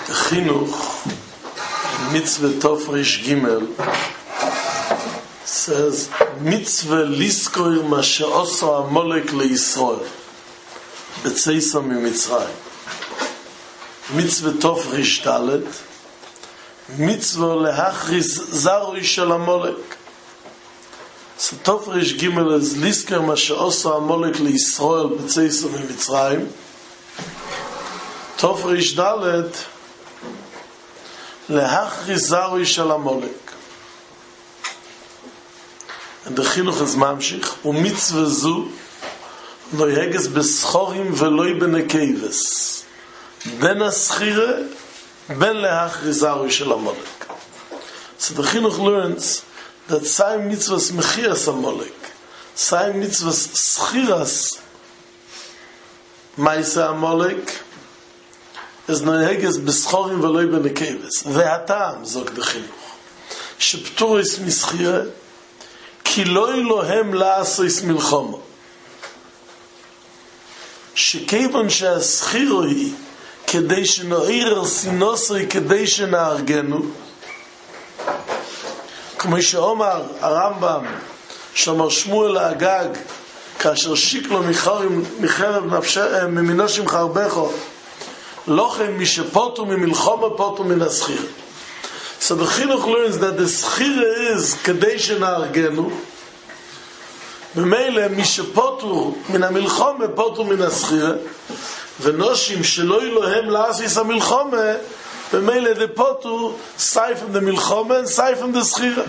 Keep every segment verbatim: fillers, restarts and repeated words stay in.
Chinuch, Mitzvah Tov Rish Gimel, says, Mitzvah Liskoir Ma She'osa Amalek LeYisrael, B'tzeisa MiMitzrayim. Mitzvah Tov Rish Dalet, Mitzvah Lehachris Zarui Shel Amalek. So Tov Rish Gimel is Liskoir Ma She'osa Amalek LeYisrael, B'tzeisa MiMitzrayim. Tov Rish Dalet, Lehachris Zarui Shel Amalek. And the chinuch is mamshich, u'mitzvah zu noyeges beschorim veloi benekeves. Ben aschire, ben lehachris zarui shel Amalek. So the chinuch learns that sai mitzvahs mechias Amalek, sai mitzvahs schiras maisa Amalek, is noyeges beschorim veloi benekeves. Ve'atam, zog the chinuch, shepturis mischire, כי לא אלוהם לעשויס מלחמה. שכיוון שהסחירו היא כדי שנעיר סינוסוי כדי שנארגנו, כמו שאומר הרמב"ם שאומר שמואל האגג כאשר שיקלו מחרב ממינושים חרבכו לא כן מי שפוטו ממלחמה פוטו מן הסחיר. So the chinuch learns that the schira is kadesh na'argenu. B'meile mishepotu min hamilchome potu min haschira, v'noshim shelo Elohem la'asis hamilchome. B'meile the potu sai from the milchome and sai from the schira.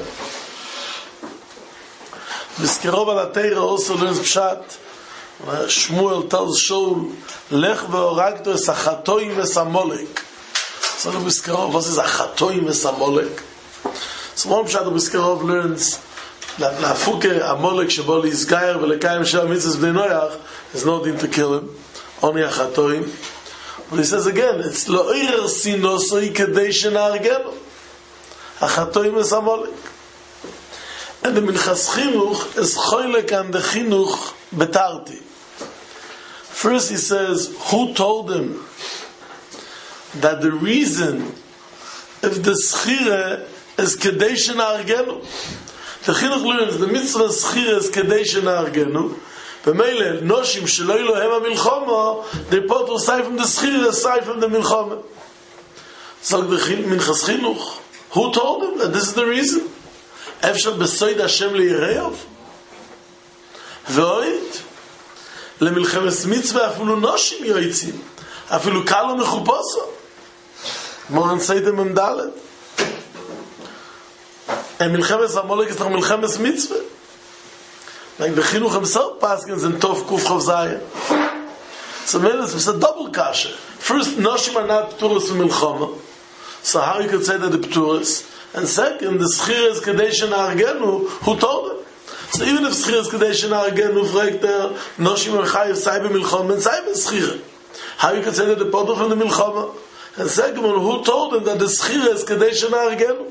V'skerov al Torah also learns pshat. Shmuel tells Shaul, lech ve'oragto es achatoim es Amalek. So the Biskarov, what is a chatoim es Amalek? So one pshat the Biskarov learns that lafuke Amalek shebo li'izgayer v'lekayim shel mitzvos bnei Noach, there's no din to kill him, only a chatoim. But he says again, it's lo'ir sinosoi kedei shena'argenu. A chatoim es Amalek. And the Minchas Chinuch is choylek and the Chinuch betarti. First he says, who told him that the reason if the schire is kadesh na'argenu, the chinuch learns the mitzvah schire is kadesh na'argenu, b'meile noshim shelo Elohem hamilchama, they put aside from the schire aside from the milchama. So the Minchas Chinuch, who told him that this is the reason? Efshal besoid Hashem le'yireyav v'oid lemilchemes mitzvah afilu noshim yoitzim afilu kalo mechuposo. More than say them in Dalet. And Milchemes Amalek is not Milchemes Mitzvah. Like the Chinuch himself paskins in Tov Kuf Chav Zayin. So it's a double kasha. First, Noshim are not Pturos from Milchama. So how you could say that the Pturos? And second, the Schir is Kadesh Na'argenu, who told them? So even if Schir is Kadesh Na'argenu, fragt er, Noshim are Chayiv Sai B'Milchama, and Sai B'Schir. How you could say that the Potter from the Milchama? And second one, who told him that the schira is kadesh na'argenu?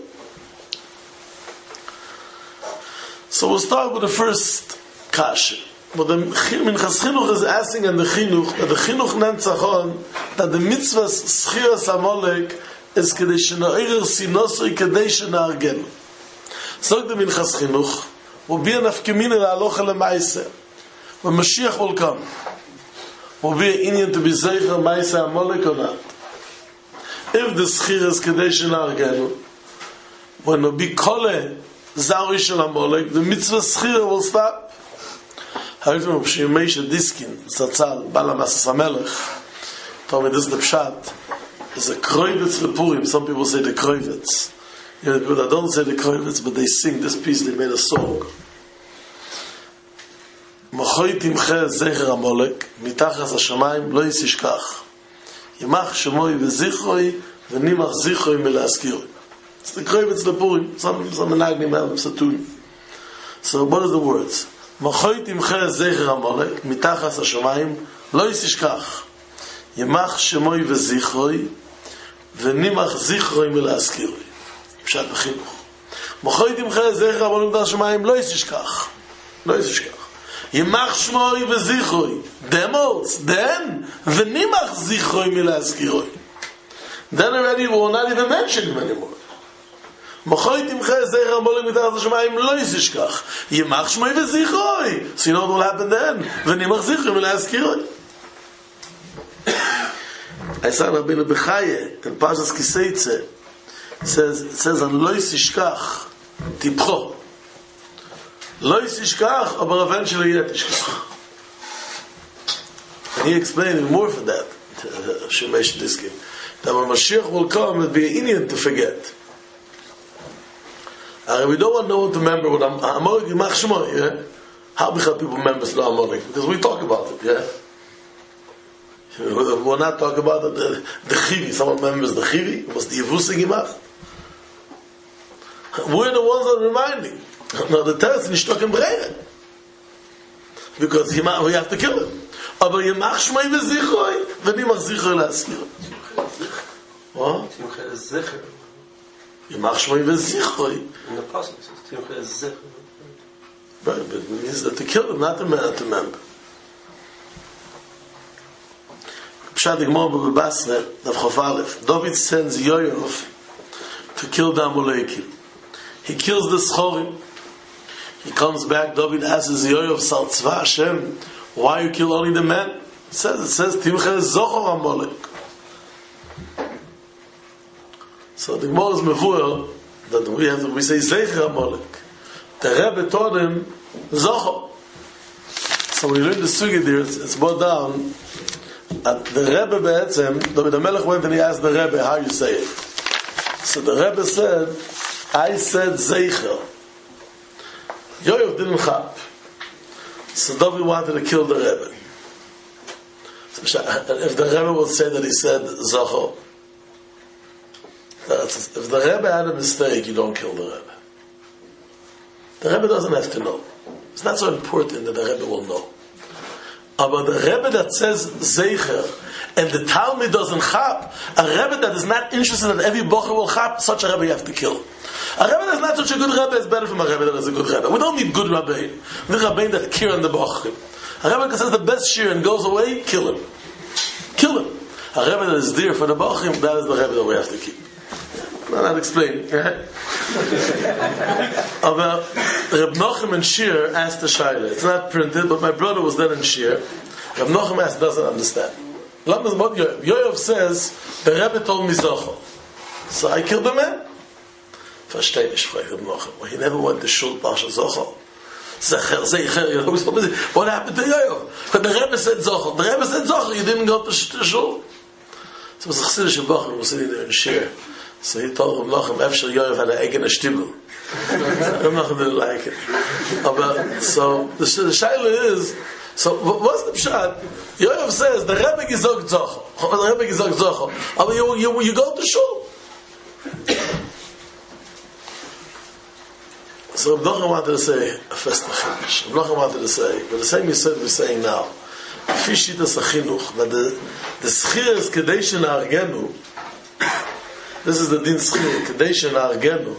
So we'll start with the first kasha. But the Minchas Chinuch is asking and the Chinuch, that the Chinuch nentzachon, that the mitzvah schiras Amalek is kadesh na'ir sinosoi kadesh na'argenu. So the Minchas Chinuch will be an afkemin el alocha lemaisa. When Mashiach will come, will be an inyan to be zeicher maisa Amalek or not. If the schir is kadesh na'argenu, when it be kole zarui shel Amalek, the mitzvah schir will stop. However, Rabbi Meisha Diskin, Zatzal, Balamas Hamelech, told me this is the pshat, is a kroivitz lepurim. Some people say the kroivitz. You know, people that don't say the kroivitz, but they sing this piece, they made a song. Machoy timche zecher Amalek, mitachas hashamayim lo yisishkach. Yimach shemoi v'zichroi v'nimach zichroi melazkiroi. It's the kroivitz lepurim. Some some menagnim have satun. So what are the words? Machoy timche zecher Amalek, mitachas hashamayim lo yisishkach. Yimach shemoi v'zichroi v'nimach zichroi melazkiroi. Pshat b'chinuch. Machoy timche zecher Amalek mitachas hashamayim lo yisishkach. Lo yisishkach. Yimach shmoi v'zichroi. Demos, then, v'nimach zichroi milazkiroi. then already we will not even mention him anymore. Machoitim Zecher Amalek Mitachas Hashemayim Lo Yisishkach Yimach Shmoi V'Zichroi. So you know what will happen then? V'nimach Zichroi V'Le'azkiroi. I saw Rabbeinu Bechaye in Parshas Kiseitze says it says on Lo Yisishkach Tipcho Lo Yisishkach aber eventually yet Yishkach. And he explained even more for that Shemesh Diskin that when Mashiach will come it will be an Indian to forget. Uh, we don't want no one to remember what I'm Amalek Yimach Shmoi, yeah? How we have people remember Slo Amalek? Because we talk about it, yeah? We're not talking about it, the, the Chivi. Someone remembers the Chivi? It was the Yevusi Yimach. We're the ones that are reminding. Now the Teretz is not in Breire. Because Yimach, we have to kill him. Aber Yimach Shmoi V'Zichroi V'nimach Zichroi L'Azkiroi. What? Yimach Shmoi V'Zichroi. In the passage it says Timchei Zecher. Right, but it means that to kill him, not to remember. Pshat Gemara B'Basra, Daf Chof Aleph. David sends Yoav to kill the Amalekim. He kills the Schorim. He comes back. David asks Yoav, Sal Tzva Hashem, why you kill only the men? It says, it says Timchei Zochor Amalek. So the Gemara is mevuah that we have to, we say Zecher Amalek. The Rebbe taught him Zochor. So we learn the sugi there. It's, it's brought down. And the Rebbe be'etzem, David HaMelech went and he asked the Rebbe how you say it. So the Rebbe said, I said Zecher. Yoav didn't chap. So David wanted to kill the Rebbe. So if the Rebbe would say that he said Zochor, if the Rebbe had a mistake, you don't kill the Rebbe. The Rebbe doesn't have to know. It's not so important that the Rebbe will know. But the Rebbe that says Zecher and the Talmud doesn't chap, a Rebbe that is not interested that every Bocher will chap, such a Rebbe you have to kill. A Rebbe that's not such a good Rebbe is better from a Rebbe that is a good Rebbe. We don't need good Rabbein. We need Rabbein that care on the Bocher. A Rebbe that says the best shir and goes away, kill him. Kill him. A Rebbe that is there for the Bocher, that is the Rebbe that we have to keep. I'm not explaining. About Reb Nochem and Shir asked the Shaila. It's not printed, but my brother was then in Shir. Reb Nochem asked, doesn't understand. Yoav says, the Rebbe told me Zochor. So I killed the man. Verstehe ich, fragt Reb Nochem. Well, he never went to Shul Pasha Zochor. Zecher, Zecher. What happened to Yoav? But the Rebbe said Zochor. The Rebbe said Zochor. You didn't go to Shul. So it was a Chassidish Bocher who was sitting there in Shir. So he told him, Lochem, Efshel Yoav had an egg in a shtibel. Reb Nochem didn't like it. But, so the, the shaila is, so what's the pshat? Yoav says, the Rebbe gizog zocho. The Rebbe gizog zocho. But you, you, you go to shul. So Reb Nochem wanted to say, a festive chiddush. Reb Nochem wanted to say, but the same you said we're saying now, Fishitas achinuch, but the, the schir is kadesh na'argenu. This is the din schir, kadesh na'argenu.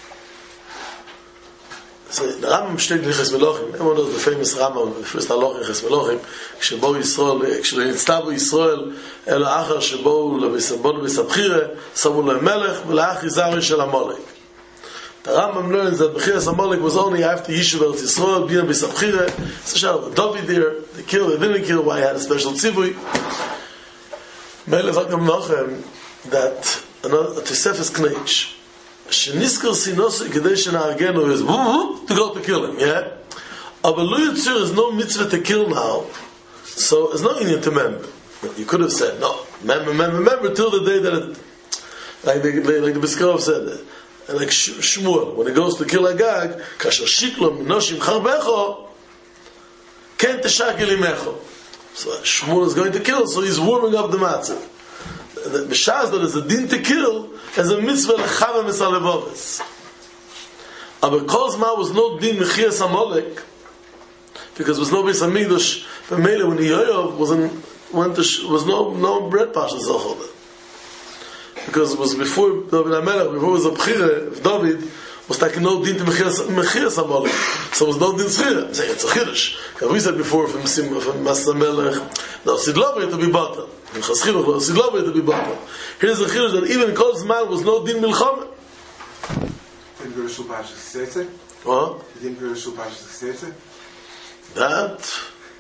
So the Rambam steht in Ches Melochim. Everyone knows the famous Rambam, the first halach in Ches Melochim, כשבאו ישראל, כשנצטבו ישראל, אלא אחר שבאו לבסבחירה, שמו להם מלך, ולאחי זרי של המולק. The Rambam learns that Bechiras Amalek was only after Yishuv Eretz Yisrael, Bina B'Sabchira. It's a shadow of David there. They killed, they didn't kill, why he had a special tzivui. Mele sagt Reb Nochem that another Tosefes Kneish, Sheniskar Sinosu Kedei Shenargenu is to go to kill him, yeah? Aber Lo Yitzur is no mitzvah to kill now, so it's not Indian to remember. You could have said, no, remember, remember, remember till the day that it, like the, like the Biskarov said, and like Shmuel, when he goes to kill Agag, Kasher Shiklo Minoshim Charbecho, Ken Teshakel Imecho. So Shmuel is going to kill, so he's warming up the matzah. The B'shaz that is a din to kill, as a mitzvah Lechavim Esalevovis. Aber Kozma was no din Mechias Amalek, because there was no Beis Hamikdash. But Mele when Yoav was in, went to was no no bread pasha zochel. Because it was before David HaMelech, before it was a bchira of David, was like no din to Mechias Amalek. So was no din Schira. I'm saying it's a Chiddush. Because we said before from from Master Melech, no, Sidlava to be bottom. In Chaschidduch, no, Sidlava to be bottom. Here's the Chiddush that even in Kol Zman was no din Milchama. Didn't go to Shul Parshas Chesed? What? You didn't go to Shul Parshas Chesed? That?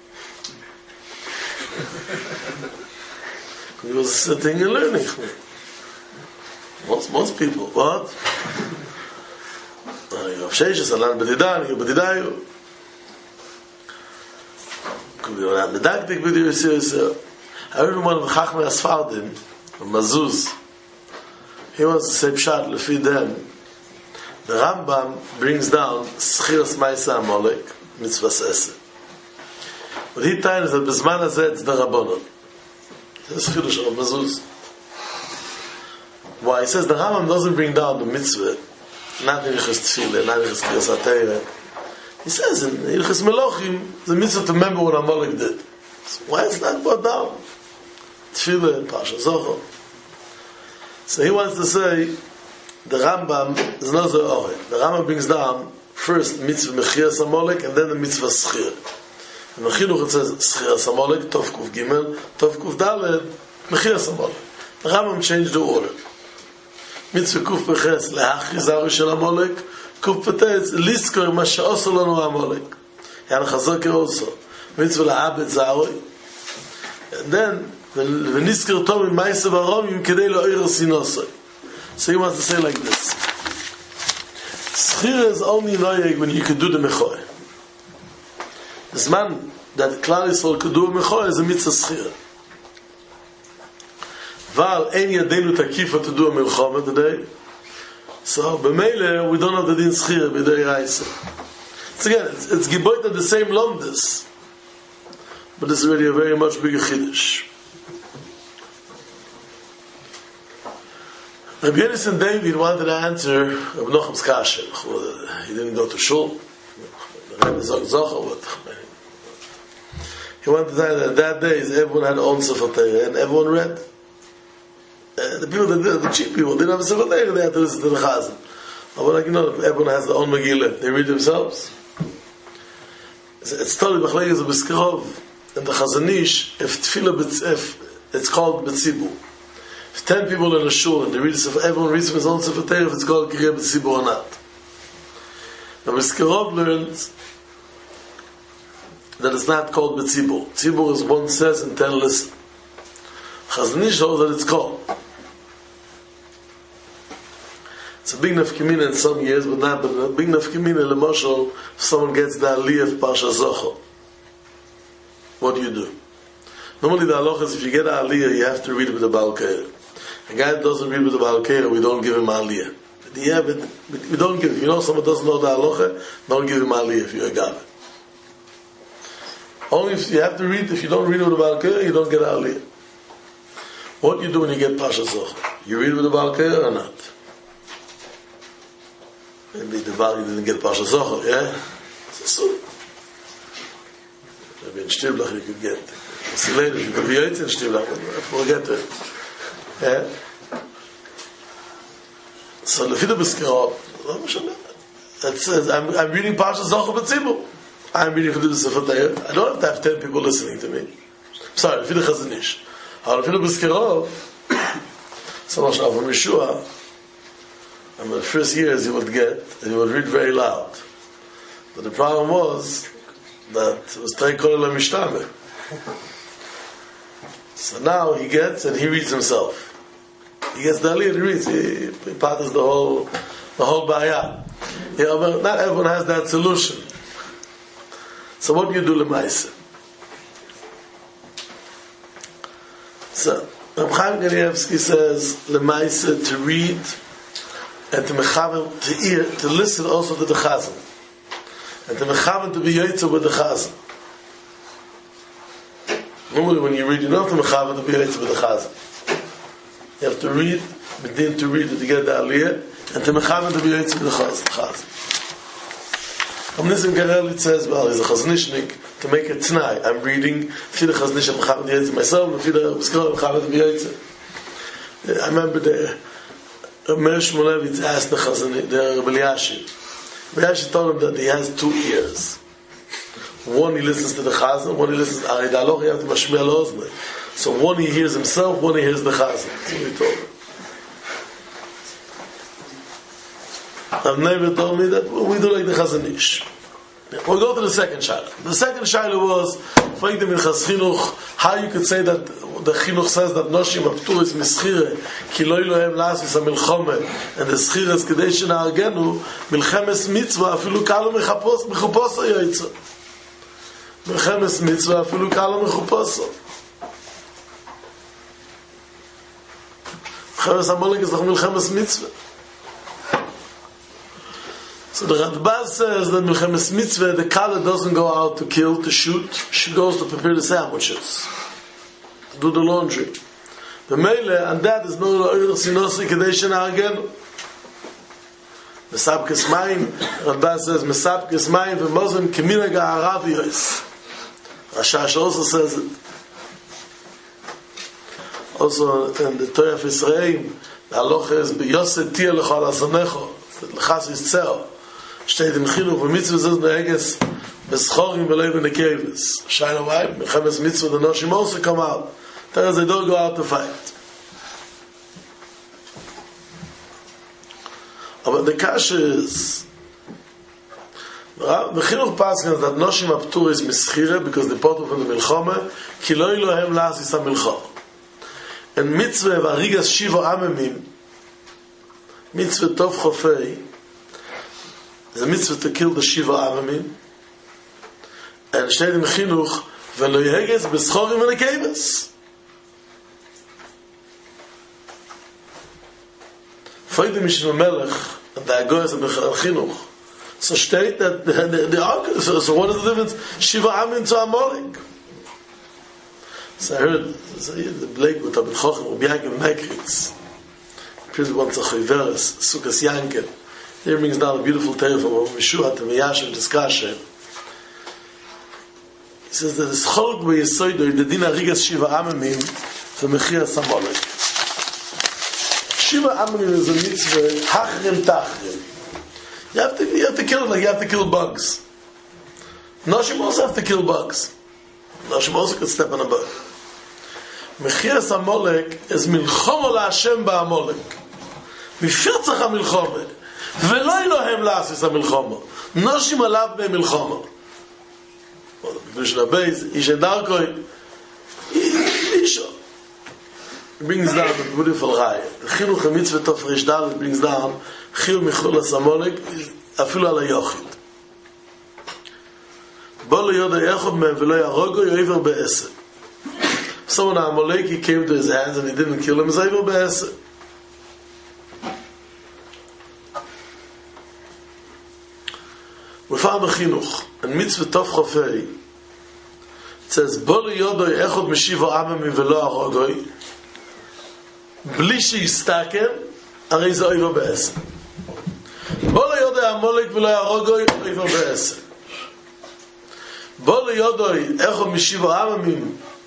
He was sitting and learning. Most, most people, what? You have Sheshes, Alan Bedidan, you Bedidayu. Could be around the Dagdik with you, so I remember one of the Chachmei Asfardim, Mazuz. He wants to say Pshat, Lefi them. The Rambam brings down Schiras Maisa Amalek, Mitzvahs Esed. But he tells that Bezman Hazeh it's the Rabbanon. This is Chidush of Mazuz. Why? He says the Rambam doesn't bring down the mitzvah, not in Ilchus Tefillah, not in Ilchus Kriyas HaTorah. He says in Ilchus Melochim, the mitzvah to remember what Amalek did. So why is that brought down? Tefillah and Pasha Zohar. So he wants to say the Rambam is not so ored. The Rambam brings down first mitzvah Mechias Amalek and then the mitzvah Schir. In the Chinuch it says Schiras Amalek, Tov Kuf Gimel, Tov Kuf Daled, Mechias Amalek. The Rambam changed the order. Mitzvah Kuf Peches, Lehachizaru Shel Amalek, Kuf Petetz, Liskor Ma She'oso Lanu Amalek. Yan Chazoker also. Mitzvah La'abed Zaroi. And then, V'niskor Tom in Ma'asev Aromim Kedei Lo'ir Sinosoi. So he wants to say like this. Schir is only noyeg when you can do the Mechoy. This man that Klal Yisrael could do a Mechoy is a mitzvah Schir. Val ein yadenu takifa to do a Milchama today. So, b'meile, we don't have the din Schir b'dei Raisa. So again, it's, it's Giboit of the same Lomdus, but it's already a very much bigger Chiddush. Rabbi Yonasan David wanted to answer Rabbi Nocham's kasha. He didn't go to shul. He wanted to say that that day everyone had own Sefer Torah and everyone read. Uh, the people that did, the cheap people didn't have a Sefer Torah, they had to listen to the Chazan. But like you know, if everyone has their own Megillah, they read themselves. It's, it's totally B'chlei is a B'skerov and the Chazanish. If Tefillah, if it's called B'tzibur. If ten people in a shul and they read Sefer, everyone reads from his own Sefer Torah, if it's called Kireh B'tzibur or not. Now B'skerov learns that it's not called B'tzibur. Tzibur is one says and ten listen. Chazanish knows that it's called. It's a big nafkamina in some years, but not but a big nafkamina in Moshel if someone gets the aliyah of Pasha Zohar. What do you do? Normally the halacha is if you get an aliyah, you have to read it with the Baal Keira. A guy that doesn't read with the Baal Keira, we don't give him aliyah. But yeah, but we don't give. You know, someone doesn't know the halacha, don't give him aliyah if you're a guy. Only if you have to read. If you don't read it with the Baal Keira, you don't get aliyah. What do you do when you get Pasha Zohar? You read with the Baal Keira or not? Maybe the Baal you didn't get Pasha Zohar, yeah? So, maybe in Shtiblach you could get. See later, you could be eight in Shtiblach, forget it. Yeah? So, Lefida B'skerov, it says, I'm, I'm reading Pasha Zohar B'tzibur. I'm reading for the Sefer Torah. I don't have to have ten people listening to me. Sorry, Lefida Chazanish. How Lefida B'skerov, so much now from Yeshua, and the first years he would get, and he would read very loud. But the problem was that it was Tei Kol Mishtame. So now he gets and he reads himself. He gets the aliyah and he reads. He, he patters the whole, the whole bayah. You know, but not everyone has that solution. So what do you do l'maisa? So Reb Chaim Kanievsky says l'maisa to read and to mechaven to ear, to listen also to the chazan, and to mechaven to be yotzer with the chazan. Normally, when you read, you don't have to mechaven to be yotzer with the chazan. You have to read, begin to read to get the aliyah, and to mechaven to be yotzer with the chazan. Am Nisim Kareli says, well, he's a chaznishnik to make a t'nai. I'm reading Fida Chaznish and mechaven to be yotzer myself, and Fida B'skerov mechaven to be yotzer. I remember the Meir Shmulevitz asked the Chazon, the Rebbe Elyashiv. Rebbe Elyashiv told him that he has two ears. One he listens to the Chazon, one he listens to Ari Daloch, he has to Mashmiel Oznei. So one he hears himself, one he hears the Chazon. That's what he told him. I've never told me that we do like the Chazon Ish. We'll go to the second shaila. The second shaila was Feidim in Chas Chinuch, how you could say that the Chinuch says that Noshim Aptur is Mischire, Ki lo Elohem Lasis HaMilchome, and the Schire is Kedei Shena'argenu, Milchemes Mitzvah, afilu Kalo Mechuposo Yoitzo. Milchemes Mitzvah, afilu Kalo Mechuposo. Milchemes HaMolek is like Milchemes Mitzvah. So the Radbaz says that Milchemes Mitzvah, the Kala doesn't go out to kill, to shoot. She goes to prepare the sandwiches, to do the laundry. The Meile, and that is no Eirach Sinosi Kedei Shena'argenu. Mesabkes Mayim, Radbaz says, Mesabkes Mayim v'mozim Keminag HaArabiyos. Rashash also says it. Also in the Torah of Israel, the halacha is B'yoseh Tia L'chol Azonecho, L'chas Yistzeo. Steht im Chinuch, bei Mitzvah ist Neheges, Beschorim ולא בנקבס. Shaila why? Milchemes Mitzvah, the Noshim also come out. There is they don't go out to fight. Aber the kasha is, the Chinuch passes that Noshim Aptur is Mischire, because they part of the Milchome, Ki lo Elohem Lasis HaMilchome. And Mitzvah Varigas Shiva Amemim, Mitzvah Tov Chofei, is a mitzvah to kill the Shiva Amamim, and steht im Chinuch, v'lo yeheges b'schorim v'nekebes. Feidim Mishnu Melech, and the Agoyas of Chinuch, so steht that the, the, the argument, so, so what is the difference? Shiva Amamim to Amalek. So I heard, so the Blake with Abin Chochem, Rabbi Yankel Mekritz, Prince once a Choiveres, Sukas Yankel. Here brings down a beautiful tale from Meshua to Meyashem discussion. He says that it's Cholk B'Yesoido, the Din Arigas Shiva Amamim, for Mechias HaMolek. Shiva Amamim is a mitzvah, Hachrim Tachrim. You have to, you have to kill it like you have to kill bugs. Noshim also have to kill bugs. Noshim also could step on a bug. Mechias HaMolek is Milchomo LaHashem BaAmolek. Mifirtzach HaMilchome. ולא אלוהם לעשות המלחמה נושים עליו במלחמה בשביל הבייס איש הדרכוי אישו brings down the beautiful raya the chinuch mitzvah tov rish dalet brings down chiu michol asamolek אפילו על היוחד בוא לא יודע אחד מהם ולא יהרוגו יעבר בעשר someone Amaleki came to his hands and he didn't kill him, he's able בעשר. We found a chinuch, and mitzvah tov chofei, it says, Bolo yodoi echod meshivo amami velo arogoi, bli sheyistakem, ari ze oivo be'eser. Bolo yodoi amolek velo arogoi, oivo be'eser. Bolo yodoi echod meshivo amami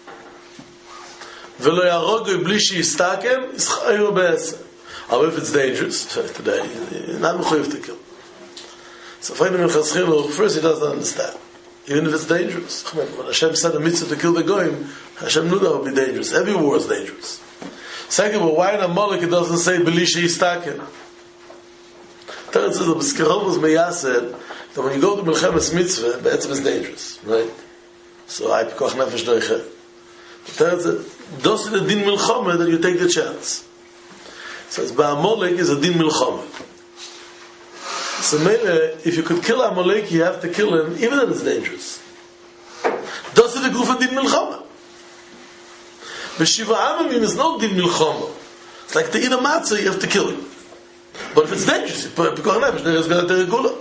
velo arogoi, bli sheyistakem, oivo be'eser. However, if it's dangerous, today, not mechuyev to kill. So finding in Chas Chinuch, first he doesn't understand. Even if it's dangerous. When Hashem said a mitzvah to kill the goyim, Hashem knew that would be dangerous. Every war is dangerous. Second, well, why in Amalek it doesn't say Belisha Yistaken? Third, it says the B'skirov was Meyased that when you go to Milchemes Mitzvah, Be'etzim is dangerous, right? So I pikoch nefesh doiche. The third says, dosi the din milchome that you take the chance. It says Ba'amalek is a din milchome. So Mele, if you could kill Amalek, you have to kill him, even if it's dangerous. Does it a group of din milchama? Beshiva Amamim is not din milchama. It's like to eat a matzah, you have to kill him. But if it's dangerous, you put a nefesh, there is going to take a gula.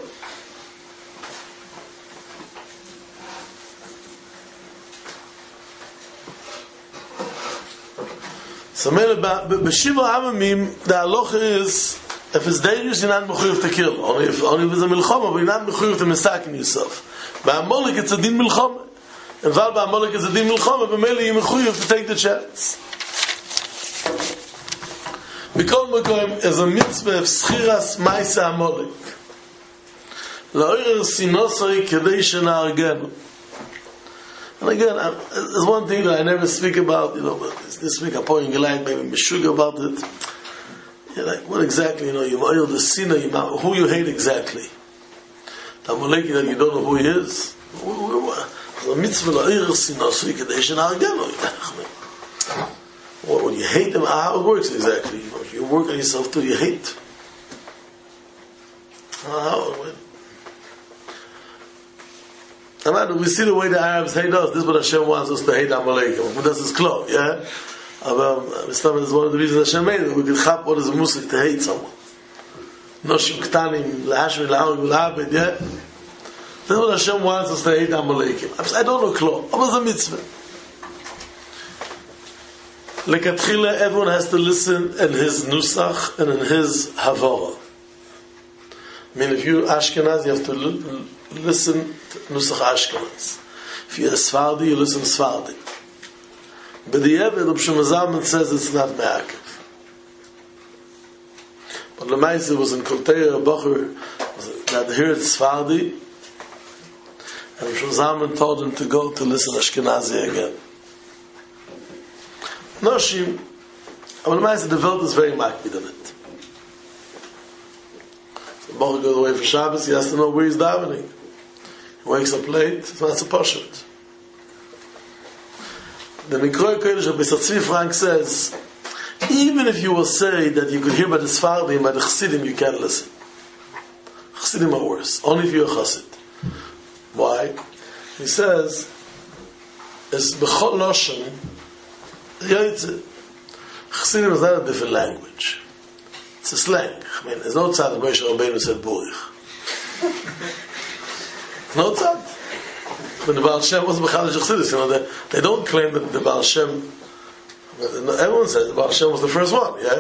So Mele, Beshiva Amamim, the halacha is, if it's dangerous, you're not mechuyev to kill. Only if, only if it's a milchama, but you're not mechuyev to misakin yourself. By Amalek, it's a din milchama. And while by Amalek is a din milchama, but mainly you're mechuyev to take the chance. B'kol Makom is a mitzvah of Schiras Maisa Amolik. La'oyer Sinosoi Kedei Shena'argenu. And again, I, there's one thing that I never speak about, you know, but this week I'm pouring a light, maybe Meshuggah about it. You're like, what exactly, you know, you oil the sinner, you know, who you hate exactly. Amaleki that you don't know who he is. The mitzvah la'oyer Sinosoi Kedei Shena'argenu. What, when you hate them, how it works exactly? You know, if you work on yourself too, you hate. How it went. And we see the way the Arabs hate us. This is what Hashem wants us to hate Amalekim. That's his club, yeah? But this is one of the reasons Hashem made it. We can chap what is a musik to hate someone. Noshim ktanim, la'ashmi, la'arim, la'abed, yeah? This is what Hashem wants us to hate Amalekim. I don't know club. What was a mitzvah? Lekatchila, everyone has to listen in his nusach and in his havara. I mean, if you're Ashkenaz, you have to l- listen to nusach Ashkenaz. If you're Sfardi, you listen Sfardi. But the Eved, Reb Shlomo Zalman says it's not Me'akev. But Lemaise was in Kolteir, a Bocher, that heard Sfardi, and Reb Shlomo Zalman told him to go to listen Ashkenazi again. Noshim, but Lemaise, the Welt is very makbid on it. The Bocher goes away for Shabbos, he has to know where he's davening. He wakes up late, so that's a poshut. The Mikroy Kodesh of Beis Tzvi Frank says, even if you will say that you could hear by the Sfardim, by the Chassidim, you can't listen. Chassidim are worse, only if you're a Chassid. Why? He says, it's B'chol Loshen, Yoytze. Chassidim is not a different language. It's a slang. I mean, there's no tzad of Moshe Rabbeinu said Burich. No tzad. When the Baal Shem was Bechadish Chassidus, you know, they, they don't claim that the Baal Shem, everyone says the Baal Shem was the first one, yeah?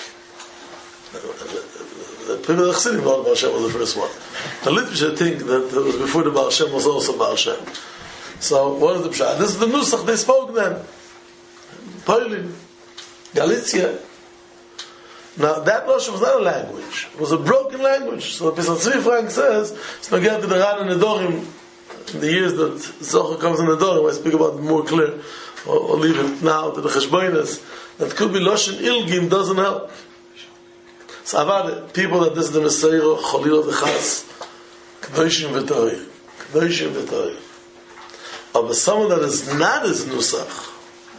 The, the, the people of the Chassidim know the Baal Shem was the first one. The literature think that it was before the Baal Shem was also Baal Shem. So, what is the Pshat? This is the Nusach they spoke then. Poland, Galicia. Now, that notion was not a language. It was a broken language. So, Beis Tzvi Frank says, it's not getting to the Ran and the Dorim, in the years that Zohar comes in the Dorim, I speak about it more clear, or, or leave it now to the Cheshbonis, that could be Loshen Ilgim doesn't help. So, Avad, people that this is the Messiah, Cholil of the Chas, Kedoshim V'Torah, Kedoshim V'Torah. But someone that is not as Nusach,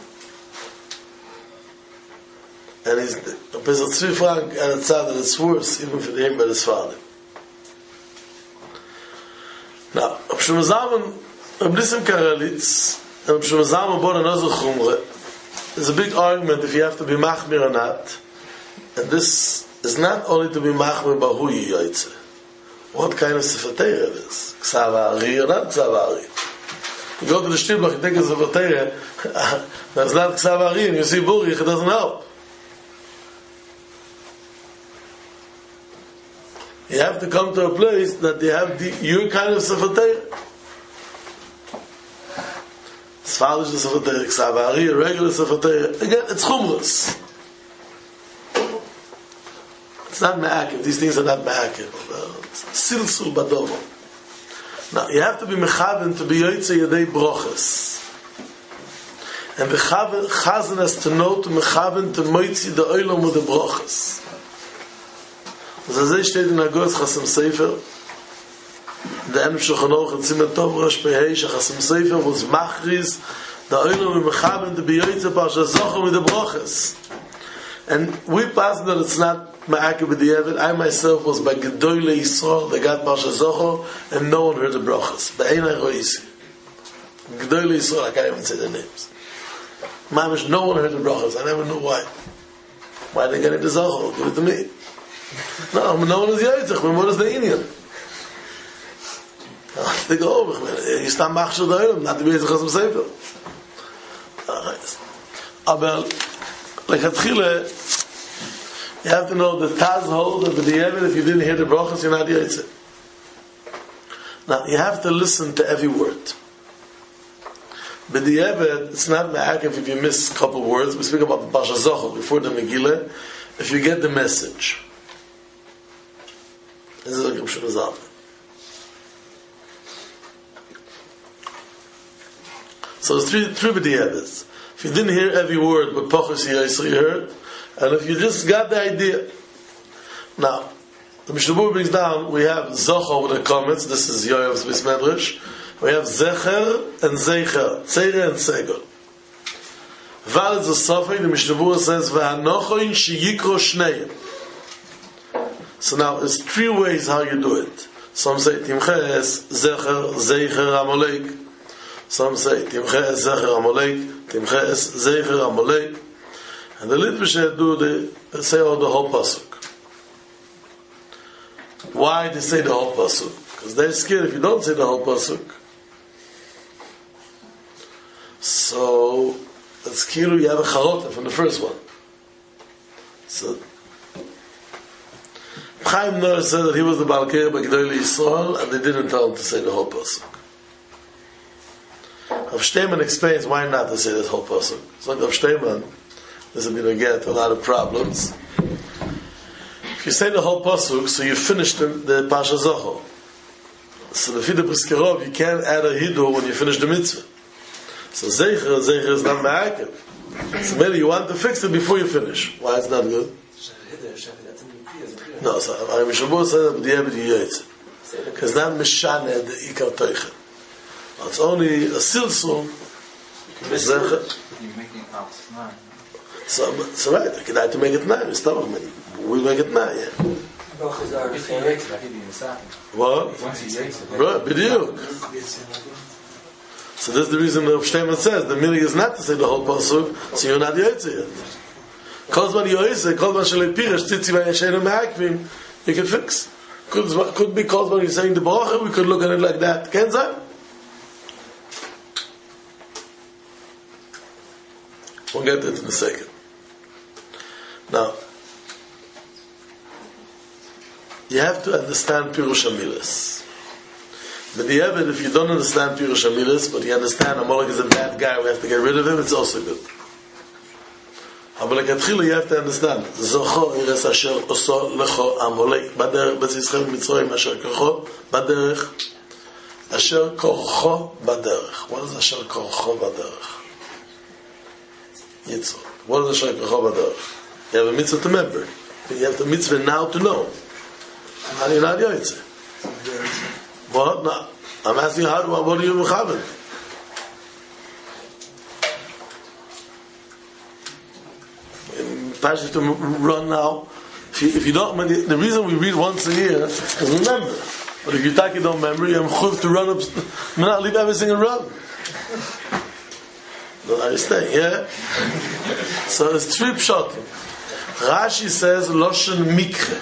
and he's a Beis Tzvi Frank, and it's sad that it's worse, even for him, but his father. Now, Reb Shlomo Zalman, Reb Nissim Karelitz, and Reb Shlomo Zalman brought another chumrah. There's a big argument if you have to be machmir or not, and this is not only to be machmir by who you yoytze. What kind of Sefer Torah it is? Ksav Ari or not Ksav Ari? You go to the Shtilbach, you take a Sefer Torah, there's not Ksav Ari, and you see Burich, it doesn't help. You have to come to a place that they have the, your kind of Sefer Torah. Sfadish Sefer Torah, Ksav Ari, a regular Sefer Torah. Again, it's chumras. It's not me'akev. These things are not me'akev. Silsul badovo. Now, you have to be mechaven to be yoytze yedei broches. And the chazan has to know to mechaven to moitzi the oilom with the broches. So this steht in der Gos Chasam Sefer. Der Enem Shulchan Aruch in Zimmer Tov Rosh Pehei Chasam Sefer was machris the oilom mechaven to be yoytze parsha zocher with the broches. And we pass that it's not ma'akev b'diavad. I myself was by Gedolei Yisrael, they got parsha zocher, and no one heard the broches. Be'enai roisi. Gedolei Yisrael, I can't even say their names. Mamish, no one heard the broches. I never knew why. Why they get it to zocher? Give it to me. No, no one is yoytzich, but what is the Indian? They go over, you stand machshel the oilom, not to be yoytzich Chasam Sefer. Aber, like Hatchile, you have to know the Taz holds that the Yemen, if you didn't hear the brachas, you're not yoytzeh. Now, you have to listen to every word. But the Yemen, it's not me'akev if you miss a couple words. We speak about the Parsha Zochel before the Megillah, if you get the message. This is like a Shulazam. So there's three three b'di'evos. If you didn't hear every word, but Pachas Yisrael heard, and if you just got the idea. Now, the Mishnah Berurah brings down, we have Zochar with the comments, this is Yoyav's Bismedrish, we have Zecher and Zeicher, Tzeire and Segel. Val is a Sofek, the Mishnah Berurah says, V'hanochoin sheyikro shneim. So now, there's three ways how you do it. Some say, Timches, Zecher, Zeicher, Amolek. Some say, Timches, Zecher, Amolek, Timches, Zeicher, Amolek. And the Litvishe do, the, they say all the whole Pasuk. Why they say the whole pasuk? Because they're scared if you don't say the whole pasuk. So that's kilu, you have a charota from the first one. So Chaim Ner said that he was the Balkir by G'dayli Yisrael, and they didn't tell him to say the whole pasuk. Rav Shteiman explains why not to say that whole pasuk. So like Rav Shteiman, this is going to get a lot of problems. If you say the whole pasuk, so you finish the, the Pasha Zochar. So the Fida Briskerov, you can't add a hidur when you finish the mitzvah. So Zeicher, Zeicher is not ma'akev. So maybe you want to fix it before you finish. Why it's not good? No, so I Mishnah Berurah said that the Yeved because not Mishane the Ikar Teichen. It's only a silsul. Zeicher. You're making it out nine. So, so right, I can have to make it nine. It's not we make it nine, yeah. If he makes it, he'll be in the second. What? Once he makes it. Right, b'diuk. So this is the reason the Shteiman says the meaning is not to say the whole pasuk, so you're not Yotzei yet. Kozman Yotzei, Kozman Shalei Pirish, Tzitzi Vayesheinu Me'akvim, you can fix. Could, could be Kozman you're saying the Baruch, we could look at it like that. Can say? We'll get that in a second. Now, you have to understand Pirush HaMilas. But the Eved, if you don't understand Pirush HaMilas, but you understand Amalek is a bad guy, we have to get rid of him, it's also good. Amalek Atchila, you have to understand. Zocho Ires Asher Oso Lecho Amalek Baderech Betzischem Mitzrayim Asher Korcho Baderech Asher Korcho Baderech. What is Asher Korcho Baderech? Yitzhak. What is Asher Korcho Baderech? You have a mitzvah to remember. You have the mitzvah now to know. How do you not Yotzei? What? No. I'm asking you, how do, what do you mechaven? Passionate to run now. If you, if you don't, the, the reason we read once a year is remember. But if you take it don't remember, you're mechuv to run up, not leave everything and run. Don't understand, yeah? So it's three pshatim. Rashi says Loshen Mikre.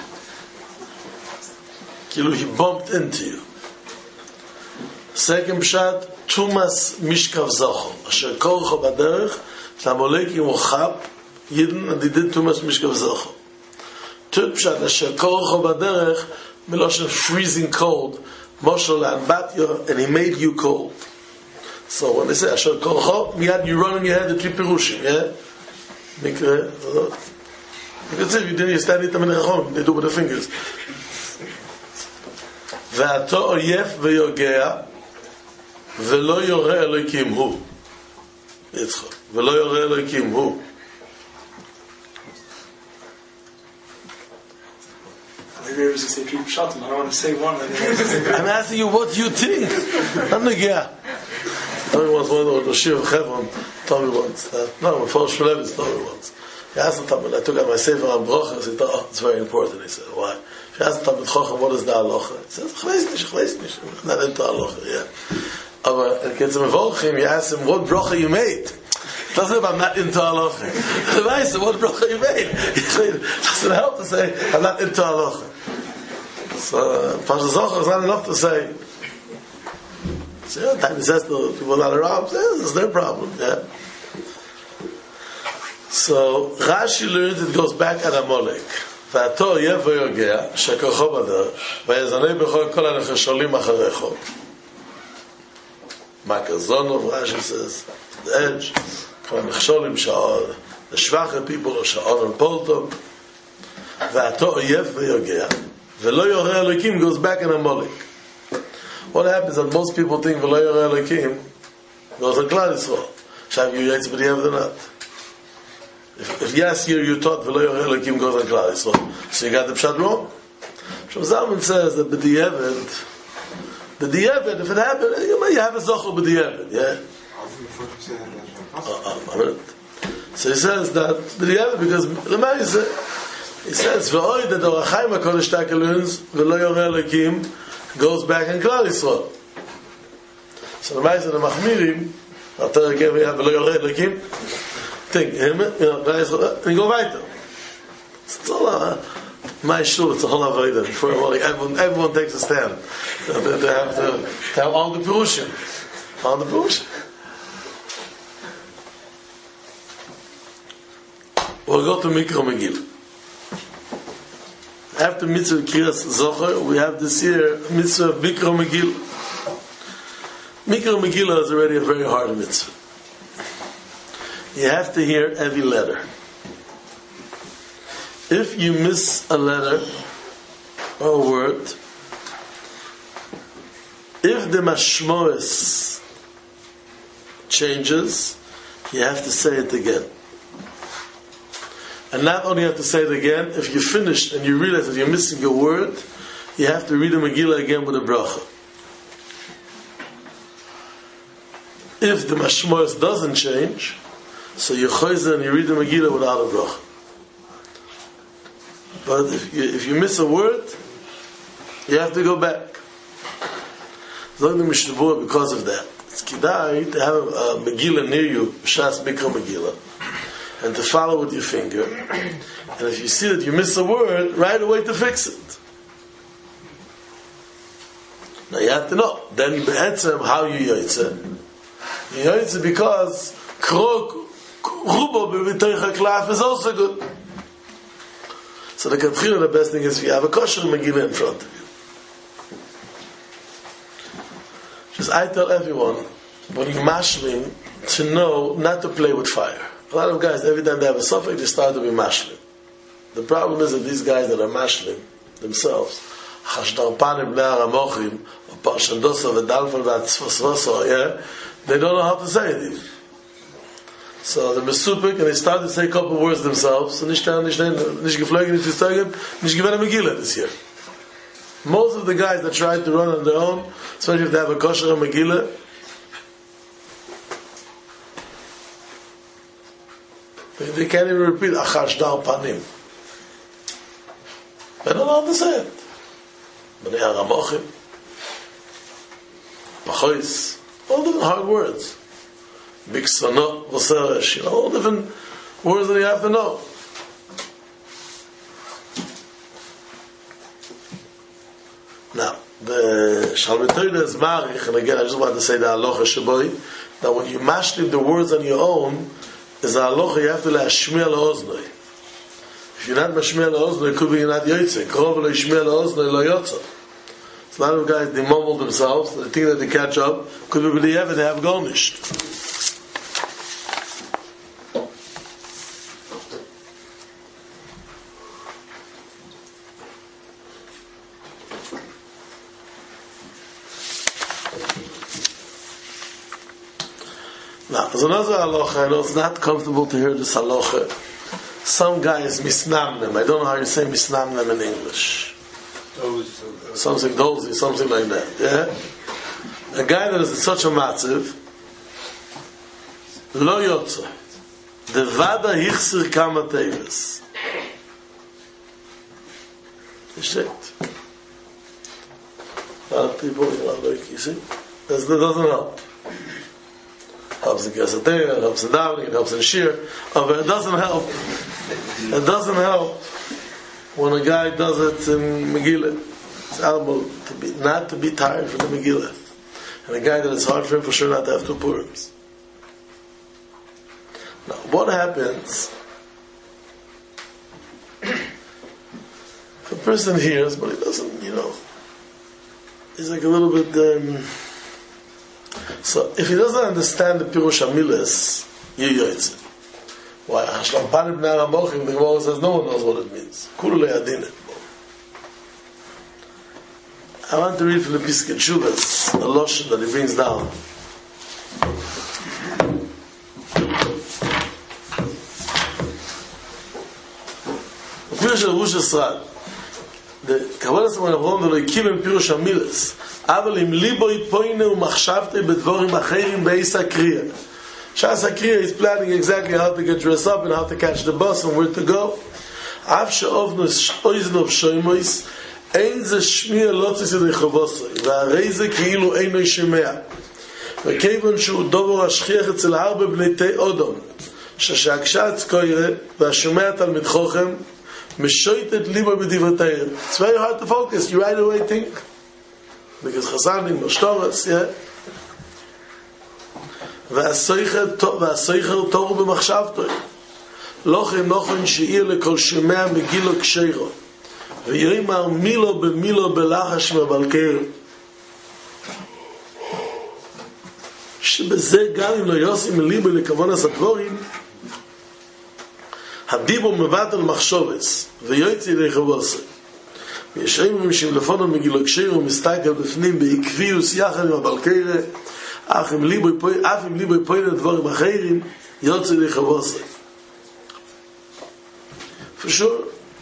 Kilu, he bumped into you. Second pshat, Tumas Mishkav Zochar. Asher Korcho Baderech, Tamoleki Mochab, Yidden, and he did Tumas Mishkav Zochar. Third pshat, Asher Korcho Baderech, Miloshen freezing cold, Moshel and Batya, and he made you cold. So when they say Asher Korcho, miyad you run in your head the three Pirushim, yeah? Mikre, you can say if you didn't stand it, they do with the fingers. ואתו אויף ויוגע ולא יורה אלוהיקים הוא יצחק ולא יורה אלוהיקים הוא Maybe I was going to say three pshatim. I don't want to say one. I'm asking you what you think. I'm not yeah. Told me once one of the Shir of Chevron told me once that, no, my father Shmulevitz told me once. He asked him, I took out my Sefer on Brocha, I said, oh, it's very important. He said, why? He asked him, what is the halacha? He says, ich weiß nicht, ich weiß nicht. I'm not into halacha, yeah. Aber er gets him involved him, he asked him, what brocha you made? Doesn't I'm not into halacha. He said, what brocha you made? He said, doesn't help to say, I'm not into halacha. So, Pasha Zochar is not enough to say, so, yeah, time he says to people not around, yeah, it's their problem, yeah. So, Rashi learns it goes back at Amalek. ואתו יב ויוגע, שכוחו בדרך, ויזנה בכל כל הנחשולים אחריכו. Makazonov, Rashi says, the edge, כל הנחשולים, the schwache people, שעון and poltom, V'ato oyev v'yogea, v'lo yoreh Elokim goes back in Amalek. What happens is that most people think v'lo yoreh Elokim goes on Klal Yisrael. Shav you yaitz b'diyev or not? If, if yes, here you taught v'lo yoreh Elokim goes on Klal Yisrael, so you got the pshat wrong. Shlomo Zalman says that b'diyev, b'diyev, if it happened, you have a zochel b'diyev, yeah? Uh, uh, so he says that b'diyev, because Lemay says, he says, "V'oy that the Orach Chaim HaKodesh Taka learns v'lo yoreh Elokim goes back in Klal Yisrael." So the Ma'aser the Machmirim, after again we have v'lo yoreh Elokim, think him, you know, and you go weiter. It's all uh, my shul. It's a whole avodah. Before everyone, everyone takes a stand. They have to, to have all the perushim, all the perushim. We'll go to Mikra Megillah. After Mitzvah Kriyas Zocher, we have this year Mitzvah Mikra Megillah. Mikra Megillah is already a very hard mitzvah. You have to hear every letter. If you miss a letter or a word, if the mashmoes changes, you have to say it again. And not only have to say it again, if you finish and you realize that you're missing a word, you have to read the Megillah again with a bracha. If the mashmoes doesn't change, so you chayzer and you read the Megillah without a bracha. But if you, if you miss a word, you have to go back. Because of that, it's kidai to have a Megillah near you, Shas Mikra Megillah, and to follow with your finger. And if you see that you miss a word, right away to fix it. Now you have to know. Then you be'etzem how you yoytze. You yoytze because krok rubo b'vitoich haklaf is also good. So the Katchila, the best thing is if you have a kosher Megillah in front of you. Just I tell everyone, when you mashlim, to know not to play with fire. A lot of guys, every time they have a suffix, they start to be mashlim. The problem is that these guys that are mashlim themselves, chashdarpanim b'nei haramochim, or parshandosa v'dalfan v'atzvosvoso, yeah, they don't know how to say it even. So the mesupik, and they start to say a couple of words themselves, and nicht geflogen, nicht gesteuert, nicht gewinnt a Megillah this year. Most of the guys that try to run on their own, especially if they have a kosher Megillah, they, they can't even repeat achash dal panim. They don't know how to say it. B'nei haramochim, pachois, all different hard words. Biksana, Vaseresh, you know, all different words that you have to know. Now, the Shalmitoida is marich, and again, I just want to say the halacha sheboi, that when you mashlim the words on your own, is a halacha you have to lashmiya la'oznoi. If you're not mashmiya la'oznoi, it could be you're not yoytze. Krov la'ishmiya la'oznoi lo yotza. So a lot of guys, they mumble themselves, they think that they catch up, could be really ever, they have garnished. Now, there's another halacha. I know it's not comfortable to hear this halacha. Some guys misnamnem. I don't know how you say misnamnem in English. Something dozy, something like that. Yeah? A guy that is in such a matziv, lo yotza, the vada hichsir kama tevis. Shit. A lot of people, you know, like, you see, that doesn't help. Helps in Kesatera, it helps in Davening, it helps in Shir, but it doesn't help. It doesn't help when a guy does it in Megillah. It's elbow to be not to be tired from the Megillah, and a guy that it's hard for him for sure not to have two Purims. Now, what happens if a person hears but he doesn't, you know, he's like a little bit. Um, So, if he doesn't understand the Pirush HaMilas, you yoytze. Why? why Hashlam Panim Bnei Aramochim, the Gemara says no one knows what it means. Kulu Le'adineh. I want to read from the Piskei Teshuvos, a lotion that he brings down. The Pirush of Rosh Hashanah, the Kabbalah Saman Avrom v'lo Yikibem Pirush HaMilas, Aval im libo yipoine u'machshavte bedvorim acherim beis hakriya. Shas hakriya is planning exactly how to get dressed up and how to catch the bus and where to go. Av she'ovnu oiznov shoymois, ein ze shmiya lotzis yedei chavosai, v'arei ze כאילו אינו ישמע. וכיוון שהוא דובר השכיח אצל הרבה בני תי אודום, ששהקשץ קוירה והשומע תלמיד חוכם, משויטת ליבו בדברתיה. It's very hard to focus, you right away think. Because Chazanim, Mashtoras, yeah. והסויכר תורו במחשבתו. לא כן נוכן שאיר לכל שומע מגילו כשרו. ויאמר מילו במילו בלחש ובלקר. שבזה גם אם לא יוסים מליבו לכוון הסדבורים, הדיבו מבטל מחשובס, ויועצי לחבוסי. יש אומרים שלפונו מגילו כשרו מסתכל בפנים בעקביוס יחד עם הבלקר, אף אם ליבו יפוי לדבורים אחרים, יוצא לחבוסי. For sure.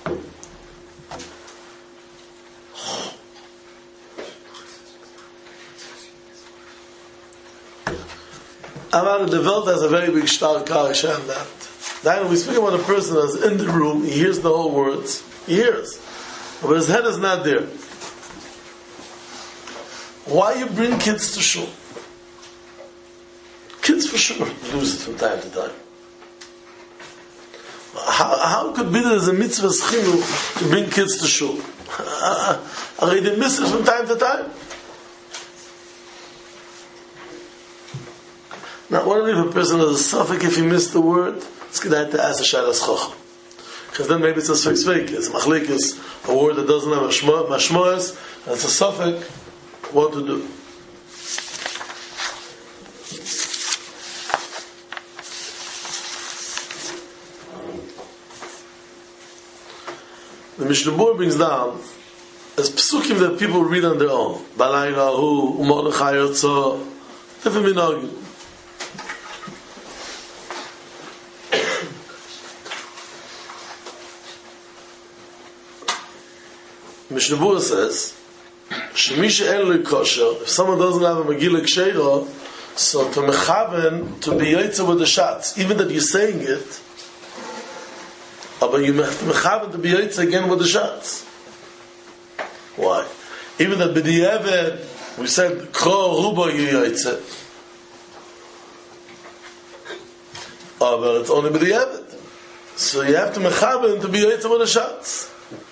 Amar, the world has a very big stark character and that. Then we speak about a person that's in the room, he hears the whole words, he hears, but his head is not there. Why you bring kids to shul? Kids for sure lose it from time to time. How, how could be there's a mitzvah chinuch to bring kids to shul? Are they miss it from time to time? Now, what if a person has a suffix if he missed the word? It's good to ask the Shailas Chocham. Because then maybe it's a suffix. It's machlik is a word that doesn't have a mashmoes, and it's a suffix. What to do? The Mishnah Berurah brings down as psukim that people read on their own. Balayla hu, u'mordechai yotzo, different minhagim. Mishnah Berurah says, Shemi she'en lo kosher, if someone doesn't have a Megillah Ksheira, so to mechaven, to be yotze with the shots, even that you're saying it, but you have to mechaven to be yotze again with the shots. Why? Even that b'di'evet, we said, kro rubo you yotze. Oh, but it's only b'di'evet. So you have to mechaven to be yotze with the shots.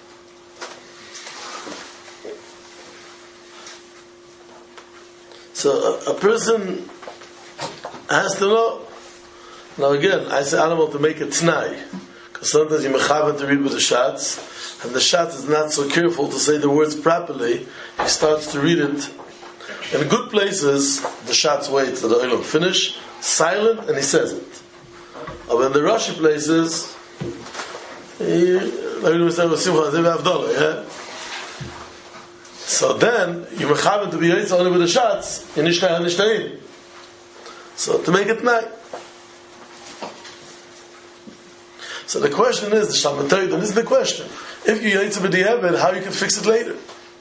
So a, a person has to know. Now again, I say animal to make it t'nai, because sometimes you mechaven to read with the shots, and the shot is not so careful to say the words properly. He starts to read it. In good places, the shots wait till the oilam finish, silent, and he says it. But in the Rashi places, he, yeah. So then, you mechaven to be yotze only with the shots, in Nishtay and Nishtayim. So to make it night. So the question is, the Shalmei Torah, this is the question. If you yotze with the Eved, how you can fix it later?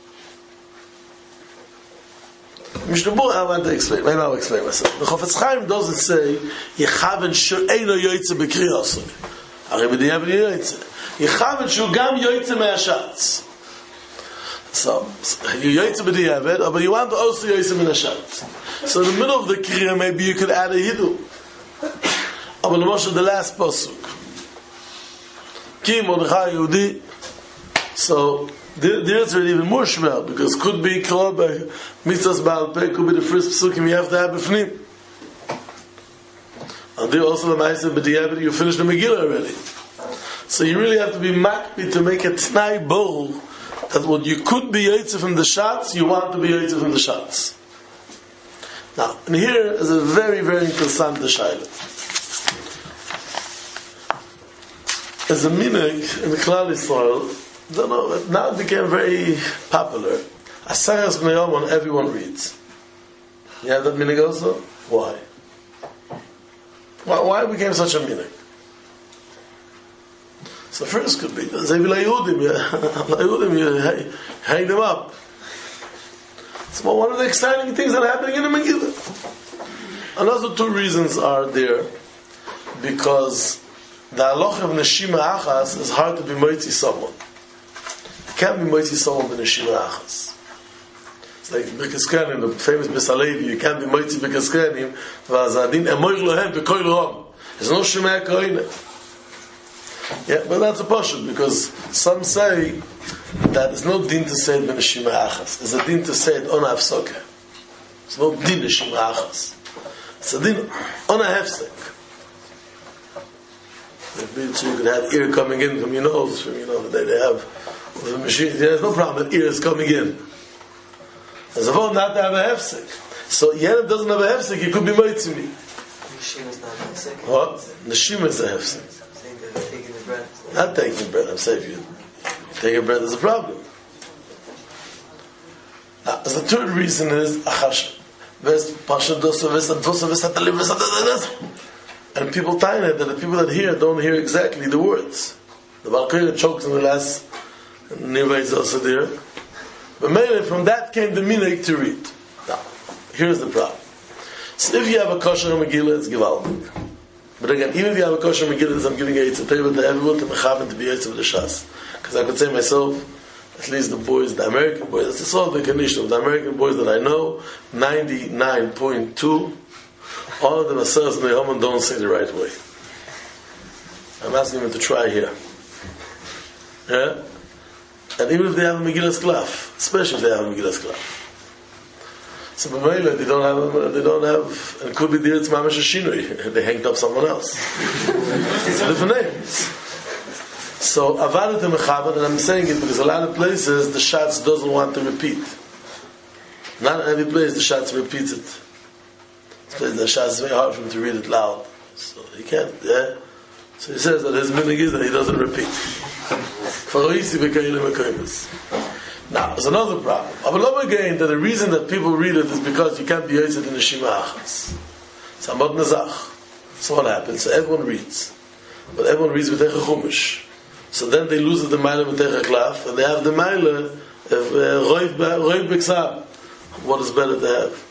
Mishnah Berurah, I want to explain. Maybe I'll explain myself. The Chofetz Chaim doesn't say, Yechaven she'eino yotze b'kriyos. Ari with the Eved yotze. Yechaven she'u gam yotze me'ashatz. So, you yotze b'di'evet, but you want to also yotze min hashatz. So in the middle of the kriya, maybe you could add a hidu. But the last pasuk, Ki Mordechai Yehudi. So there, there's really even more shvel, because could be called by mitzvahs Baal Peh, could be the first pasukim you have to have b'fnim. And there also the Ma'aseh b'di'evet, you finish the Megillah already. So you really have to be makpi to make a t'nai bowl. That what you could be yotze from the shots, you want to be yotze from the shots. Now, and here is a very, very interessant shaila. As a minig in the Klal Yisrael, don't know, now it became very popular. Aseres Bnei Yomon, everyone reads. You have that minig also? Why? Why, why it became such a minig? So first could be, they be like Yehudim, Yehudim, you hang them up. It's one of the exciting things that are happening in the Megillah. Another two reasons are there, because the halacha of Neshima Achas is hard to be moitzi someone. You can't be moitzi someone with Neshima Achas. It's like Birkas Kohanim, the famous Besalevi, you can't be moitzi Birkas Kohanim, v'azadin emoich lohem b'kol rom. There's no Shema Kohanim. Yeah, but that's a portion, because some say that there's no din to say it ben Neshima Achas. There's a din to say it on a hafsokah. There's no din Neshima Achas. It's a din on a hefsek. So you could have ear coming in from your nose, from, you know, they, they have the machine. There's no problem that ear is coming in. There's a phone not to have a hefsek. So Yerev doesn't have a hefsek, he could be moitzi me. Neshima is not a hefsek. What? Neshima is a hefsek. Saying that they're taking the breath. Not taking bread, I'm saying if you take a bread, there's a problem. Now, the third reason is Achash. And people tie it that the people that hear don't hear exactly the words. The Balkir chokes in the last Nirvay is also there. But mainly from that came the minhag to read. Now, here's the problem. So if you have a kosher Megillah, it's Givaldik. But again, even if you have a kosher Megillah, I'm giving a Yitzhak Teva to everyone to mechaven to be Yitzhak of the Shas. Because I could say myself, at least the boys, the American boys, that's all the condition of the American boys that I know, ninety-nine point two, all of them are served in the home and don't say the right way. I'm asking them to try here. Yeah? And even if they have a Megillah Sklaf, especially if they have a Megillah Sklaf. So B'meila, they don't have, they don't have, and it could be there, it's Mamash Shinui. They hanged up someone else. It's a different name. So, Avadet Mechaber, and I'm saying it because a lot of places the Shatz doesn't want to repeat. Not in every place the Shatz repeats it. The Shatz is very hard for him to read it loud. So he can't, yeah? So he says that his minhag is that he doesn't repeat. Now, there's another problem. Avalom again, that the reason that people read it is because you can't be Yitzhak in the Neshima Achas. So, Amad Nazach. So what happens? So everyone reads. But everyone reads with Techa Chumash. So then they lose the Maila with Techa Klaf, and they have the Maila of Roiv B'Ksav. What is better to have?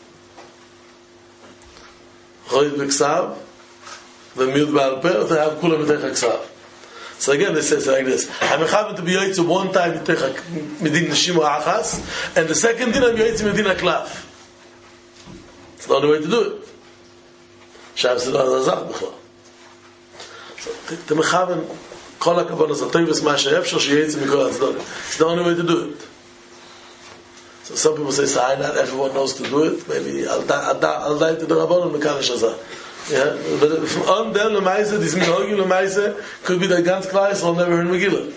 Roiv B'Ksav, the Miut Baal Peh, or to have Kula with Techa Ksav. So again, they say it like this: I'm mechaven to be Yitzhak one time with Techa Medin Neshima Achas, and the second din I'm Yitzhak Medin Klaf. It's the only way to do it. Shav said, "Oh, that's B'chol." So the mechaven. Kol HaKavonos HaToivos Masher Efshor Sheyetzim Mikol HaTzdonim. It's the only way to do it. So some people say, "Say, not everyone knows to do it. Maybe I'll die to the Rabbanon Mekadosh Hazah." Yeah, but from on them Lemaise, this Minhagim Lemaise could be that ganz Klal Yisrael never heard Megillah.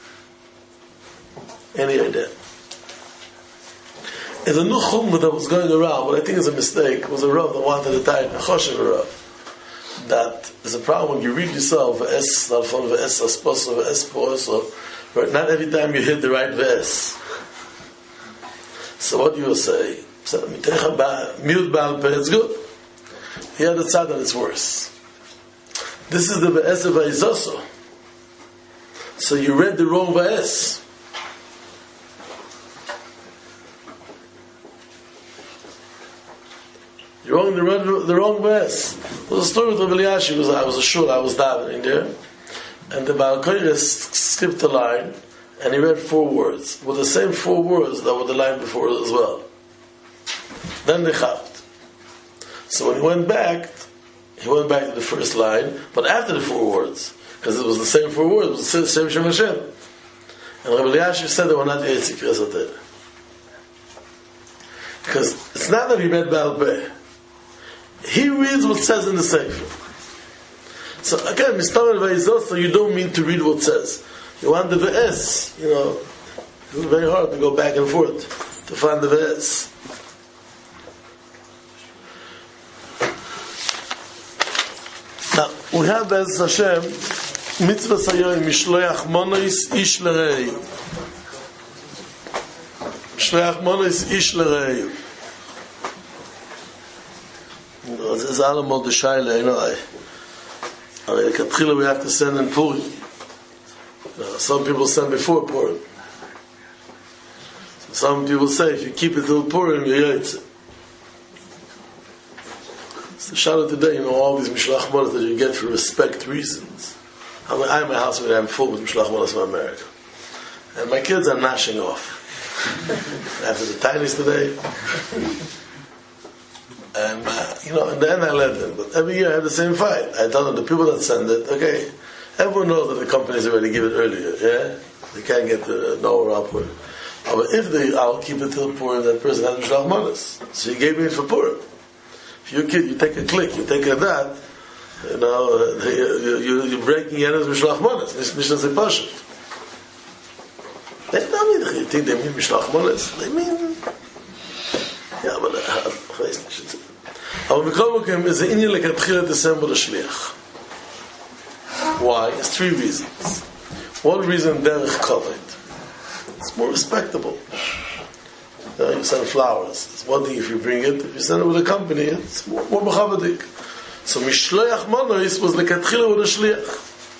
Any idea? There's a new chumrah that was going around, what I think is a mistake, was a Rav that wanted to tie a Choshev Rav. That there's a problem when you read yourself es dalfon ve'es asposo ve'es po'oso, right? Not every time you hit the right verse. So what do you say? So miut baal peh, it's good. The other side that it's worse. This is the ve'es of Va'izoso. So you read the wrong ve'es. You're wrong, the wrong, the wrong verse. There was a story with Rav Eliyashi. Was I was a shul, I was davening there, and the Baal Koyres skipped a line, and he read four words with the same four words that were the line before as well. Then they chapped. So when he went back, he went back to the first line, but after the four words, because it was the same four words, it was the same Shem Hashem. And Rav Eliyashi said they were not Yitzhak Kriyas. Because it's not that he read Baal Peh. He reads what says in the Sefer. So again, Mistamer Vayizos, so you don't mean to read what says. You want the V S, you know, it's very hard to go back and forth to find the V S. Now, we have Be'ez Hashem Mitzvah sayoy mishloach monois ish lerei. Mishloach monois ish lerei. This is all the shaila, you know. I, I, we have to send in Purim. Uh, some people send before Purim. So some people say if you keep it till Purim, you're Yotze. It's the shadow today, you know, all these Mishloach Monos that you get for respect reasons. I mean, I'm in my house where I'm full with Mishloach Monos from America. And my kids are gnashing off. After the tiniest today. And, uh, you know, in the end I let them. But every year I have the same fight. I tell them, the people that send it, okay, everyone knows that the companies already give it earlier, yeah? They can't get the nowhere upward. Uh, but if they, I'll keep it till Purim, that person has Mishloach Monos. So you gave me it for Purim. If you're a kid, you take a click, you take a that, you know, uh, you, you, you're breaking Yena's Mishloach Monos. Mishnah say Pashut. They tell me, you think they mean Mishloach Monos? They mean, yeah, but uh, אבל בכל מקום, זה עניין לכתחילה דצמבר לשליח. Why? It's three reasons. One reason, derech kavod. It's more respectable. You know, you send flowers. It's one thing if you bring it. If you send it with a company, it's more, more mechabadik. So mishloach monois was lekatchila with a shliach.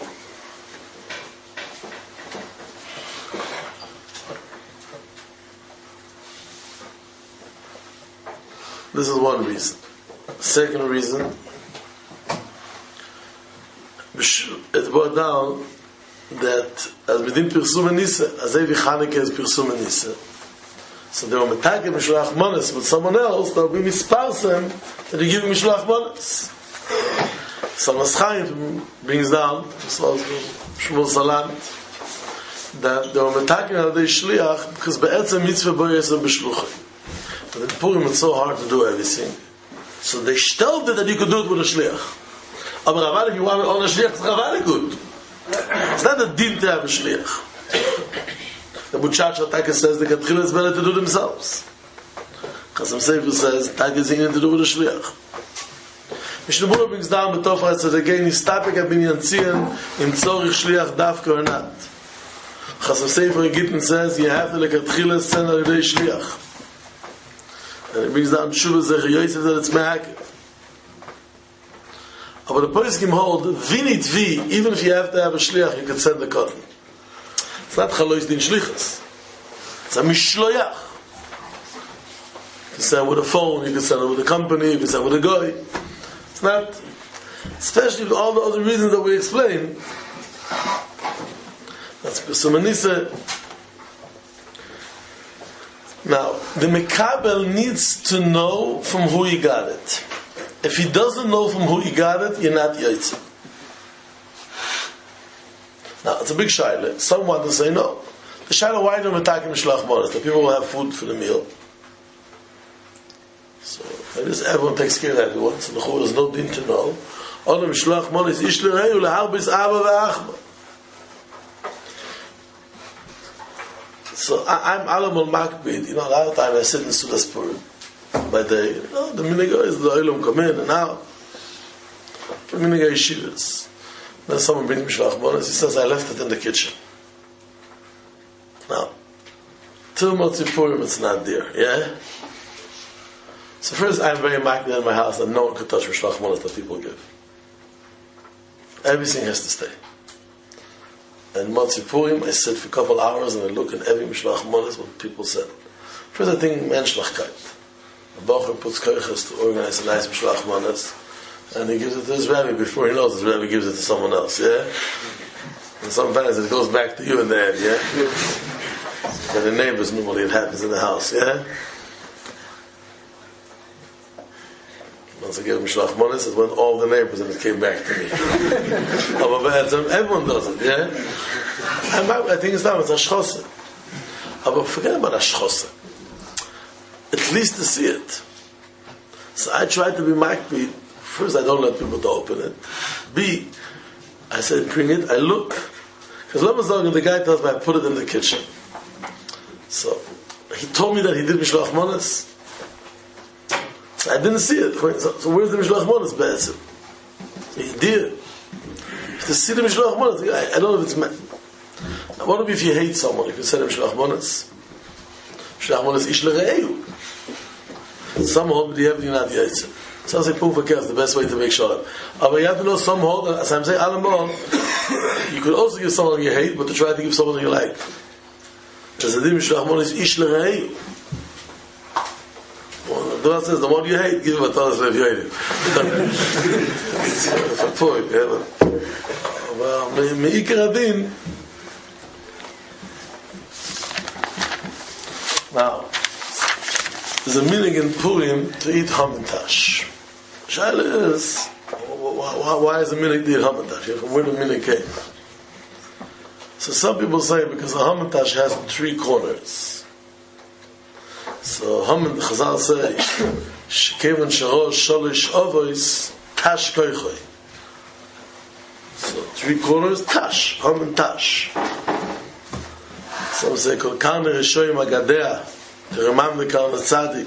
This is one reason. Second reason, it brought down that as within Pirsum and Nisa, as every Chanukah is Pirsum and Nisa, so they were metakim Mishloach Monos with someone else, that will be misparsem that they give Mishloach Monos. Salmas Chaim brings down, Shmuel Salant, that they were metakim al Dei Shliach because be'etzem mitzvah bo yesem b'shluchim. But in Purim it's so hard to do everything. So they stelled it that you could do it with a shliach. But Rabbani, if you want it on a shliach, it's Rabbani good. It's not a din to have a shliach. The Buchach Ataka says the Katchila is better to do themselves. Chasam Sefer says Taka is in to do with a shliach. Mishnah Berurah brings down the Tofah, says again, Nistapek HaBinyan Tzion im tzorich shliach dafka or not. Chasam Sefer in Gittin says you have to like Katchila send a shliach. And it brings down Shuvah Zecher Yosef that it's Mehakif. But the Poskim hold, Vini Tvi, even if you have to have a shliach, you can send the cotton. It's not Chalois Din Shlichus. It's a Mishloyach. You can send with a phone, you can send it with a company, you can send with a guy. It's not, especially with all the other reasons that we explain. That's Pirsum and Nisa. Now, the Mekabel needs to know from who he got it. If he doesn't know from who he got it, you're not Yotze. Now, it's a big shaila. Some want to say no. The shaila, why don't we take Mishloach Monos? The people will have food for the meal. So, I guess everyone takes care of everyone. So, the Chur has no din to know. Ono Mishloach Monos ish l'reu l'harbis ava v'achma. So I, I'm Alam al Makbid. You know, a lot of time I sit in Sudas Purim by day. You know, the minhag is the Olam come in and out. The minhag yeshivas. Then someone brings Mishloach Monos. He says, I left it in the kitchen. Now, till Motzi Purim, it's not there. Yeah. So first, I'm very Makbid in my house that no one could touch Mishloach Monos that people give. Everything has to stay. And Motzi Purim, I sit for a couple hours and I look at every Mishloach Monos, what people said. First, I think Menschlichkeit. A Bocher puts koiches to organize a nice Mishloach Monos, and he gives it to his rabbi before he knows his rabbi gives it to someone else, yeah? And sometimes it goes back to you in the end, yeah? And the neighbors, normally it happens in the house, yeah? Once I gave Mishloach Monos, it went all the neighbors and it came back to me. Everyone does it, yeah? And I think it's now, it's Ashchose. But forget about Ashchose. At least to see it. So I try to be Makbid. First, I don't let people to open it. B, I said, bring it, I look. Because Lamazog, the guy tells me, I put it in the kitchen. So, he told me that he did Mishloach Monos. I didn't see it. So, so where's the Mishloach Monos? He did. The Siddur Mishloach Manas, I, I don't know if it's meant. I wonder if you hate someone, if you say Mishloach Manas. Mishloach Manas Ish L'Re'ehu. Some hold the Eved Yonat Yitzim. Sounds like Pum Fakir is the best way to make shalom. But you have to know some hold, as I'm saying, Alamon, you could also give someone you hate, but to try to give someone you like. Because the Din Mishloach Manas Ish L'Re'ehu. The one says, the one you hate, give him a thousand if you hate him. It's a point, yeah. Well, Me'ikar Adin. Now, there's a meaning in Purim to eat Hamantash. Shaila is, why, why is a meaning to eat Hamantash? From where the meaning came. So some people say because a Hamantash has three corners. So Haman Chazal say, "Shekevan sharosh shalish avos tash koichoy." So three corners tash, Haman tash. Some say kol karne rishoyim agadea teremam v'karne tzadik.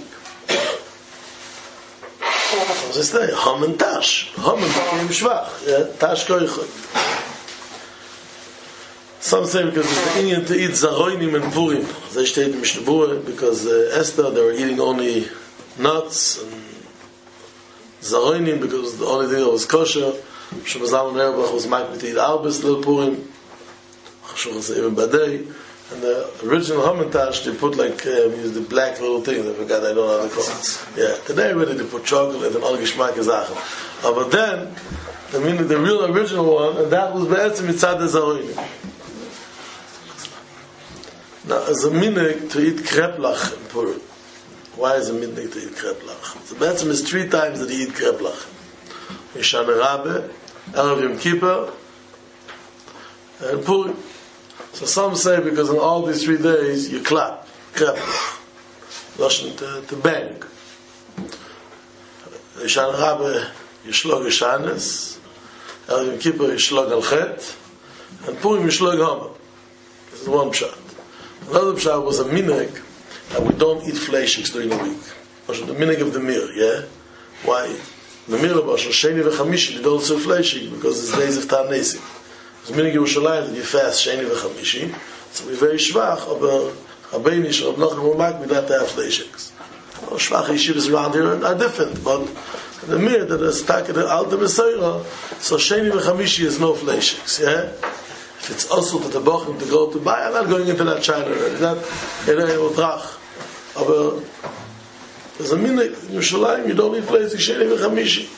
Some say Haman tash, Haman takim shvach, tash koichoy. Some say because it's the Indian to eat zaroinim and purim. They stayed in Mishnah because uh, Esther, they were eating only nuts and zaroinim because the only thing that was kosher. Shemazal and Erebach was makbid to eat arbis little purim. Chashuv was even badei. And the original Hamantash, they put like, um, use the black little thing, I forgot, I don't know how to call it. Yeah, today already they put chocolate and all gishmak izachim. Uh, but then, I mean the real original one, and that was be'etzim mitzad zaroinim. Now, as a minig to eat kreplach in Purim. Why is a minig to eat kreplach? So Be'etzim is three times that you eat kreplach. Yishana Rabbe, Erev Yom Kippur, and Purim. So some say because on all these three days you clap, kreplach. Lashon to, to bang. Yishana Rabbe, Yishlog Yishanes, Erev Yom Kippur, Yishlog Al-Chet, and Purim, Yishlog Hama. This is one pshat. Another pshat was a minig that we don't eat fleishiks during the week. The minig of the mir, yeah? Why? The mir of Ashur, Sheni v'chamishi, you don't serve fleishik because it's days of Tarnesim. It's minig Yerushalayim that you fast Sheni v'chamishi, so we're very shvach, but Rabbeinu Yisrael Nachman Umak, we don't have fleishiks. Oh, shvach yeshivas around here are different, but the mir that is stuck at the Alta Messiah, so Sheni v'chamishi is no fleishiks, yeah? If it's also to the Bochum to go to buy, I'm not going into that China already. That it ain't drach. But there's a minute in Yerushalayim you don't eat fleisik Sheni v'chamishi.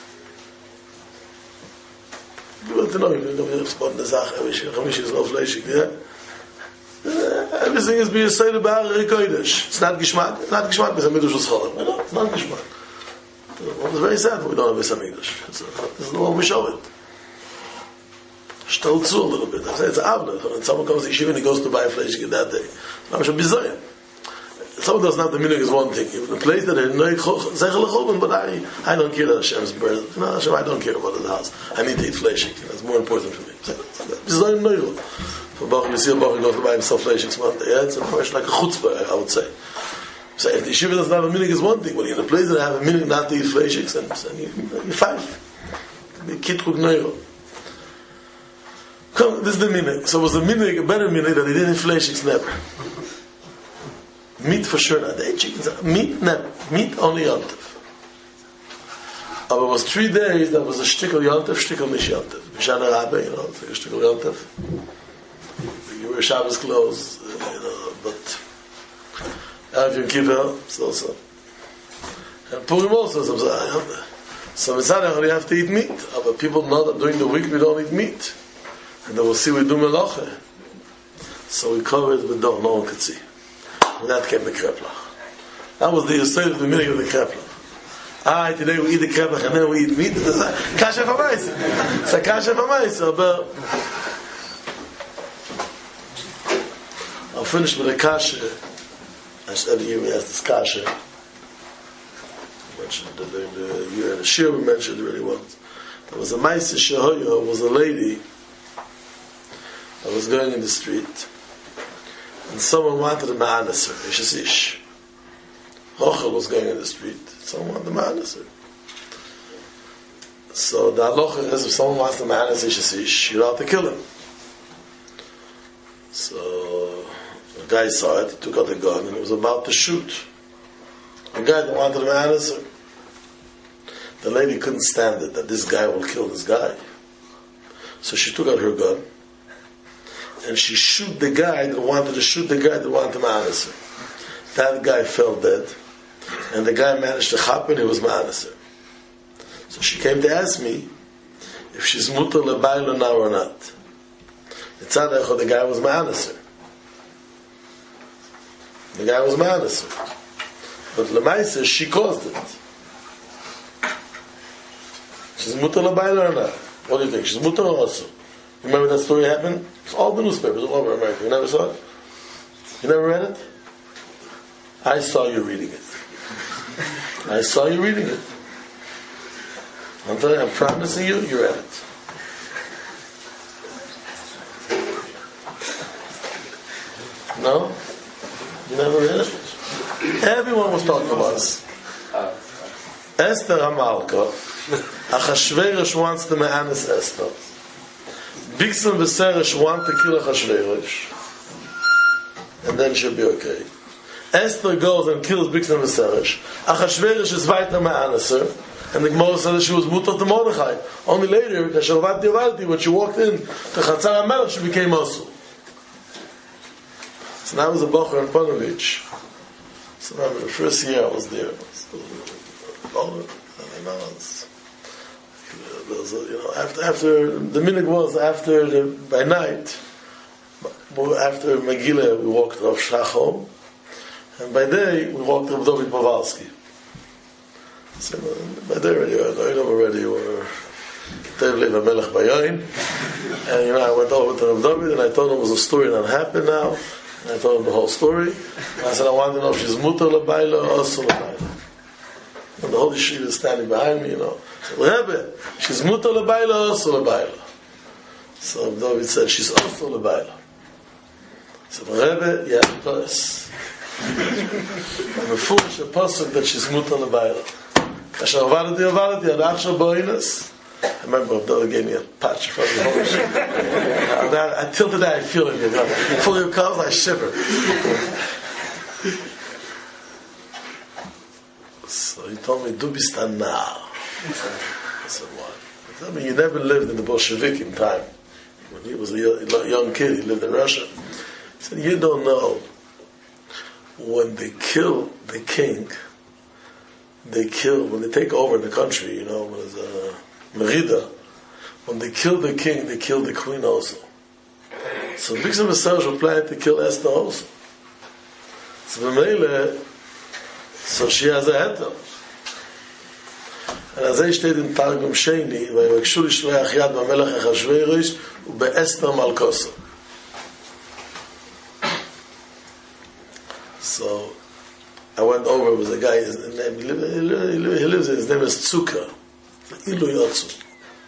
You want to know, you don't have to spot the Zach, Chamishi is no fleisik, yeah? Everything is being said about Kodesh. It's not Gishmak. It's not Gishmak because Hamikdash was Cholam. No, it's not Gishmak. It's very sad that we don't have this Hamikdash. This is the one we show it. Stolzu a little bit. I say it's Avner. When someone comes to Yeshiva and he goes to buy flesh that day. I'm sure bizoyim. Someone does not the meaning is one thing. The place that they know Zechel but I I don't care that Hashem's birth. No, Hashem, I don't care about the house. I need to eat flesh. That's more important for me. Bizoyim noiro. For Baruch Yisrael, Baruch goes to buy himself flesh Monday. Yeah, it's a like a chutzpah, I would say. So if the Yeshiva does not have a meaning is one thing, but in a place that I have a meaning not to eat flesh, and you five. Kitrug noiro. Come, this is the minig. So was the minig a better minig that he didn't eat flesh? It's never. Meat for sure not. They ate chickens. Meat never. Meat only yontif. But it was three days that was a shtickle yontif, shtickle nish yontif. B'shana Rabbe, you know, it's like a shtickle yontif. You wear Shabbos clothes, you know, but Erev Yom Kippur, it's also. And Purim also, so Mitzvah, you have to eat meat. But people know that during the week we don't eat meat. And then we'll see we do melacha. So we cover it with dough, no one could see. And that came the kreplach. That was the yesod of the meaning of the kreplach. Ah, today we eat the kreplach and then we eat meat. It's a kasha f'maisa. It's a kasha f'maisa. But I'll finish with a kasha. As every year we ask this kasha. I mentioned that during the year in the shir we mentioned really once. There was a Maisa Shehoyo, was a lady I was going in the street, and someone wanted a ma'anas her. Ish ish. Rochel was going in the street. Someone wanted a ma'anas her. So the halacha is if someone wants to ma'anas ish ish, you're allowed to kill him. So the guy saw it, he took out the gun, and he was about to shoot. The guy that wanted to ma'anas her. The lady couldn't stand it, that this guy will kill this guy. So she took out her gun, and she shoot the guy that wanted to shoot the guy that wanted to ma'anas her. That guy fell dead, and the guy managed to chop and he was ma'anas her. So she came to ask me if she's mutar lebayla now or not. It's not that the guy was ma'anas her. The guy was ma'anas her. But lemaisa, she caused it. She's mutar lebayla or not? What do you think? She's mutar or also? Remember that story happened? It's all the newspapers all over America. You never saw it? You never read it? I saw you reading it. I saw you reading it. I'm telling you, I'm promising you, you read it. No? You never read it? Everyone was talking about us. Esther Hamalka, Achashverosh wants to ma'anas Esther. Bigson Viseresh want to kill Achashverosh. And then she'll be okay. Esther goes and kills Bigson Viseresh. Achashverosh is weiter ma'anas her. And the Gemara said that she was mutar to Mordechai. Only later, when she walked in to Chatzar HaMelech, she became Osul. So now I was a Bocher in Ponovich. So remember, the first year I was there, I was older, and I was, you know, after, after, the minhag was after, the, by night, after Megillah, we walked Rav Shachom, and by day, we walked Rav David Pavalsky. So, by there already, I know already, were Tev Lev HaMelech Bayoin, and you know, I went over to Rav David, and I told him it was a story that happened now, and I told him the whole story. And I said, I want to know if she's mutar lebayla or asur lebayla. And the whole yeshiva is standing behind me, you know. I said, Rebbe, she's mutar lebayla or asur lebayla. So Rav David said, she's asur lebayla. I said, Rebbe, you have to tell us. I'm a foolish apostle that she's mutar lebayla. Kasher avarati avarati ad achshav boinas. I remember Abdullah gave me a patch from the whole shit. Until today I feel it. You know, fully of comes, I shiver. So he told me, "Du bist ein Narr." I said, "What?" He told me, "You never lived in the Bolshevikim time. When he was a young kid, he lived in Russia." He said, "You don't know. When they kill the king, they kill, when they take over the country, you know, when there's a Merida, when they kill the king, they kill the queen also. So Bigson Viseresh were planning to kill Esther also. So B'meile, so she has a heter. And as I steht in Targum Sheni, ויבקשו לשלוח יד במלך אחשוורוש ובאסתר מלכוסו. So I went over, it was a guy, his name, he, lives, he lives, his name is Tzukar. Ilu Yotzu.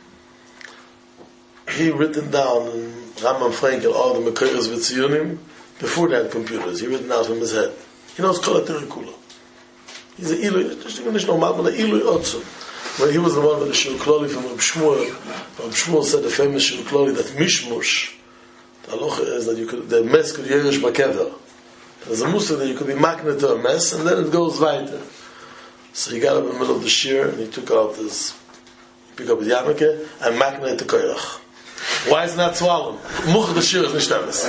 He written down in Rambam Frankel all the Mekoros V'Tziyunim before they had computers. He written out from his head. He knows Kol HaTerikula. He's an Ilu, just English normal, but an Ilu Yotzu. When he was the one with the Shur Kloli from Reb Shmuel, Reb Shmuel said the famous Shur Kloli that Mishmush, the halacha is that you could, the mess could yerish b'kever. There's a musar that you could be magnet to a mess, and then it goes weiter. So he got up in the middle of the shir, and he took out his, he picked up his yarmulke, and magnet to koirach. Why is it not swallowed? Much of the shir is nicht emes.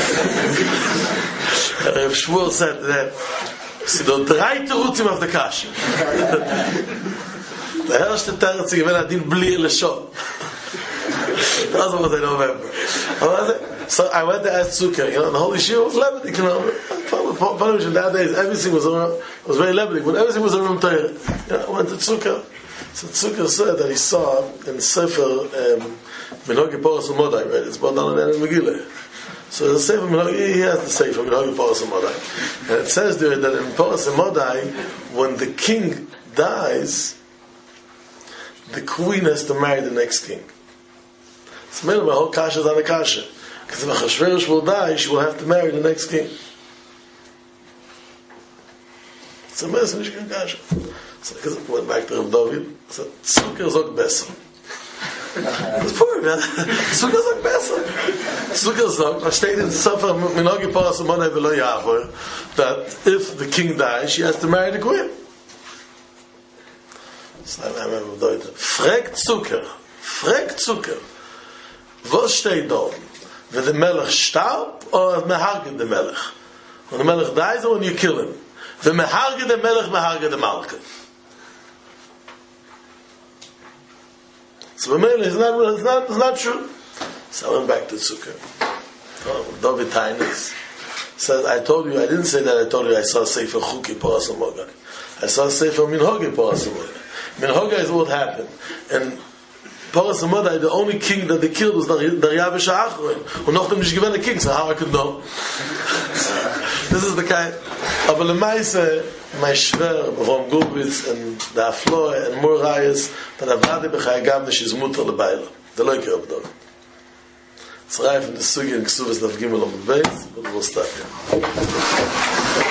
Reb Shmuel said that, sie do drei terutzim auf der Kasche. Der erste Terz, ich gewinne adin bli leshon. That's what I remember. So I went to ask Tzukar, you know, the whole issue was Lebedik, you know. Nowadays, everything was around, was very Lebedik, but everything was around Torah. You know, I went to Tzukar. So Tzukar said that he saw in Sefer um, Minhagi Poros U'Modai, right? It's brought down in Megillah. So the Sefer Minhagi, he has the Sefer Minhagi Poros U'Modai. And it says there that in Poros U'Modai, when the king dies, the queen has to marry the next king. So maybe my whole kasha is on the kasha. Because if Achashverosh will die, she will have to marry the next king. It's a mess, and she can kasha. So I went back to Rav David. I said, Tzukar zog besser. Das ist Purim, ja. Zucker sagt besser. Zucker sagt, was steht in Sefer Minogi Paras Umonai V'lo Yavor, that if the king dies, she has to marry the queen. Das ist ein Bedeutung. Fragt Zucker, fragt Zucker, was steht da? Wenn der Melech starb, oder meharge der Melech? When the Melech dies, or when you kill him? Wenn meharge der Melech, meharge der Malke. So it's not, it's not, it's not true. So I went back to Zucker. Oh, David Tainus says, I told you, I didn't say that, I told you I saw Sefer Chuki Paras U'Mogag. I saw Sefer Minhogi Paras U'Mogag. Minhoga is what happened. And Paras U'Mogag, the only king that they killed was Daryavish Ha'achroin. And not them just given a king, so how I could know? This is the kind. Aber lemaise, my shver, Avram Gurvitz, and the Afloe, and more rayas, that Avadi B'chai Gavne, she's mutter lebayla. The loike of dog. It's right from the Sugi and Ksuvas Navgimel on the base, but we'll stop here.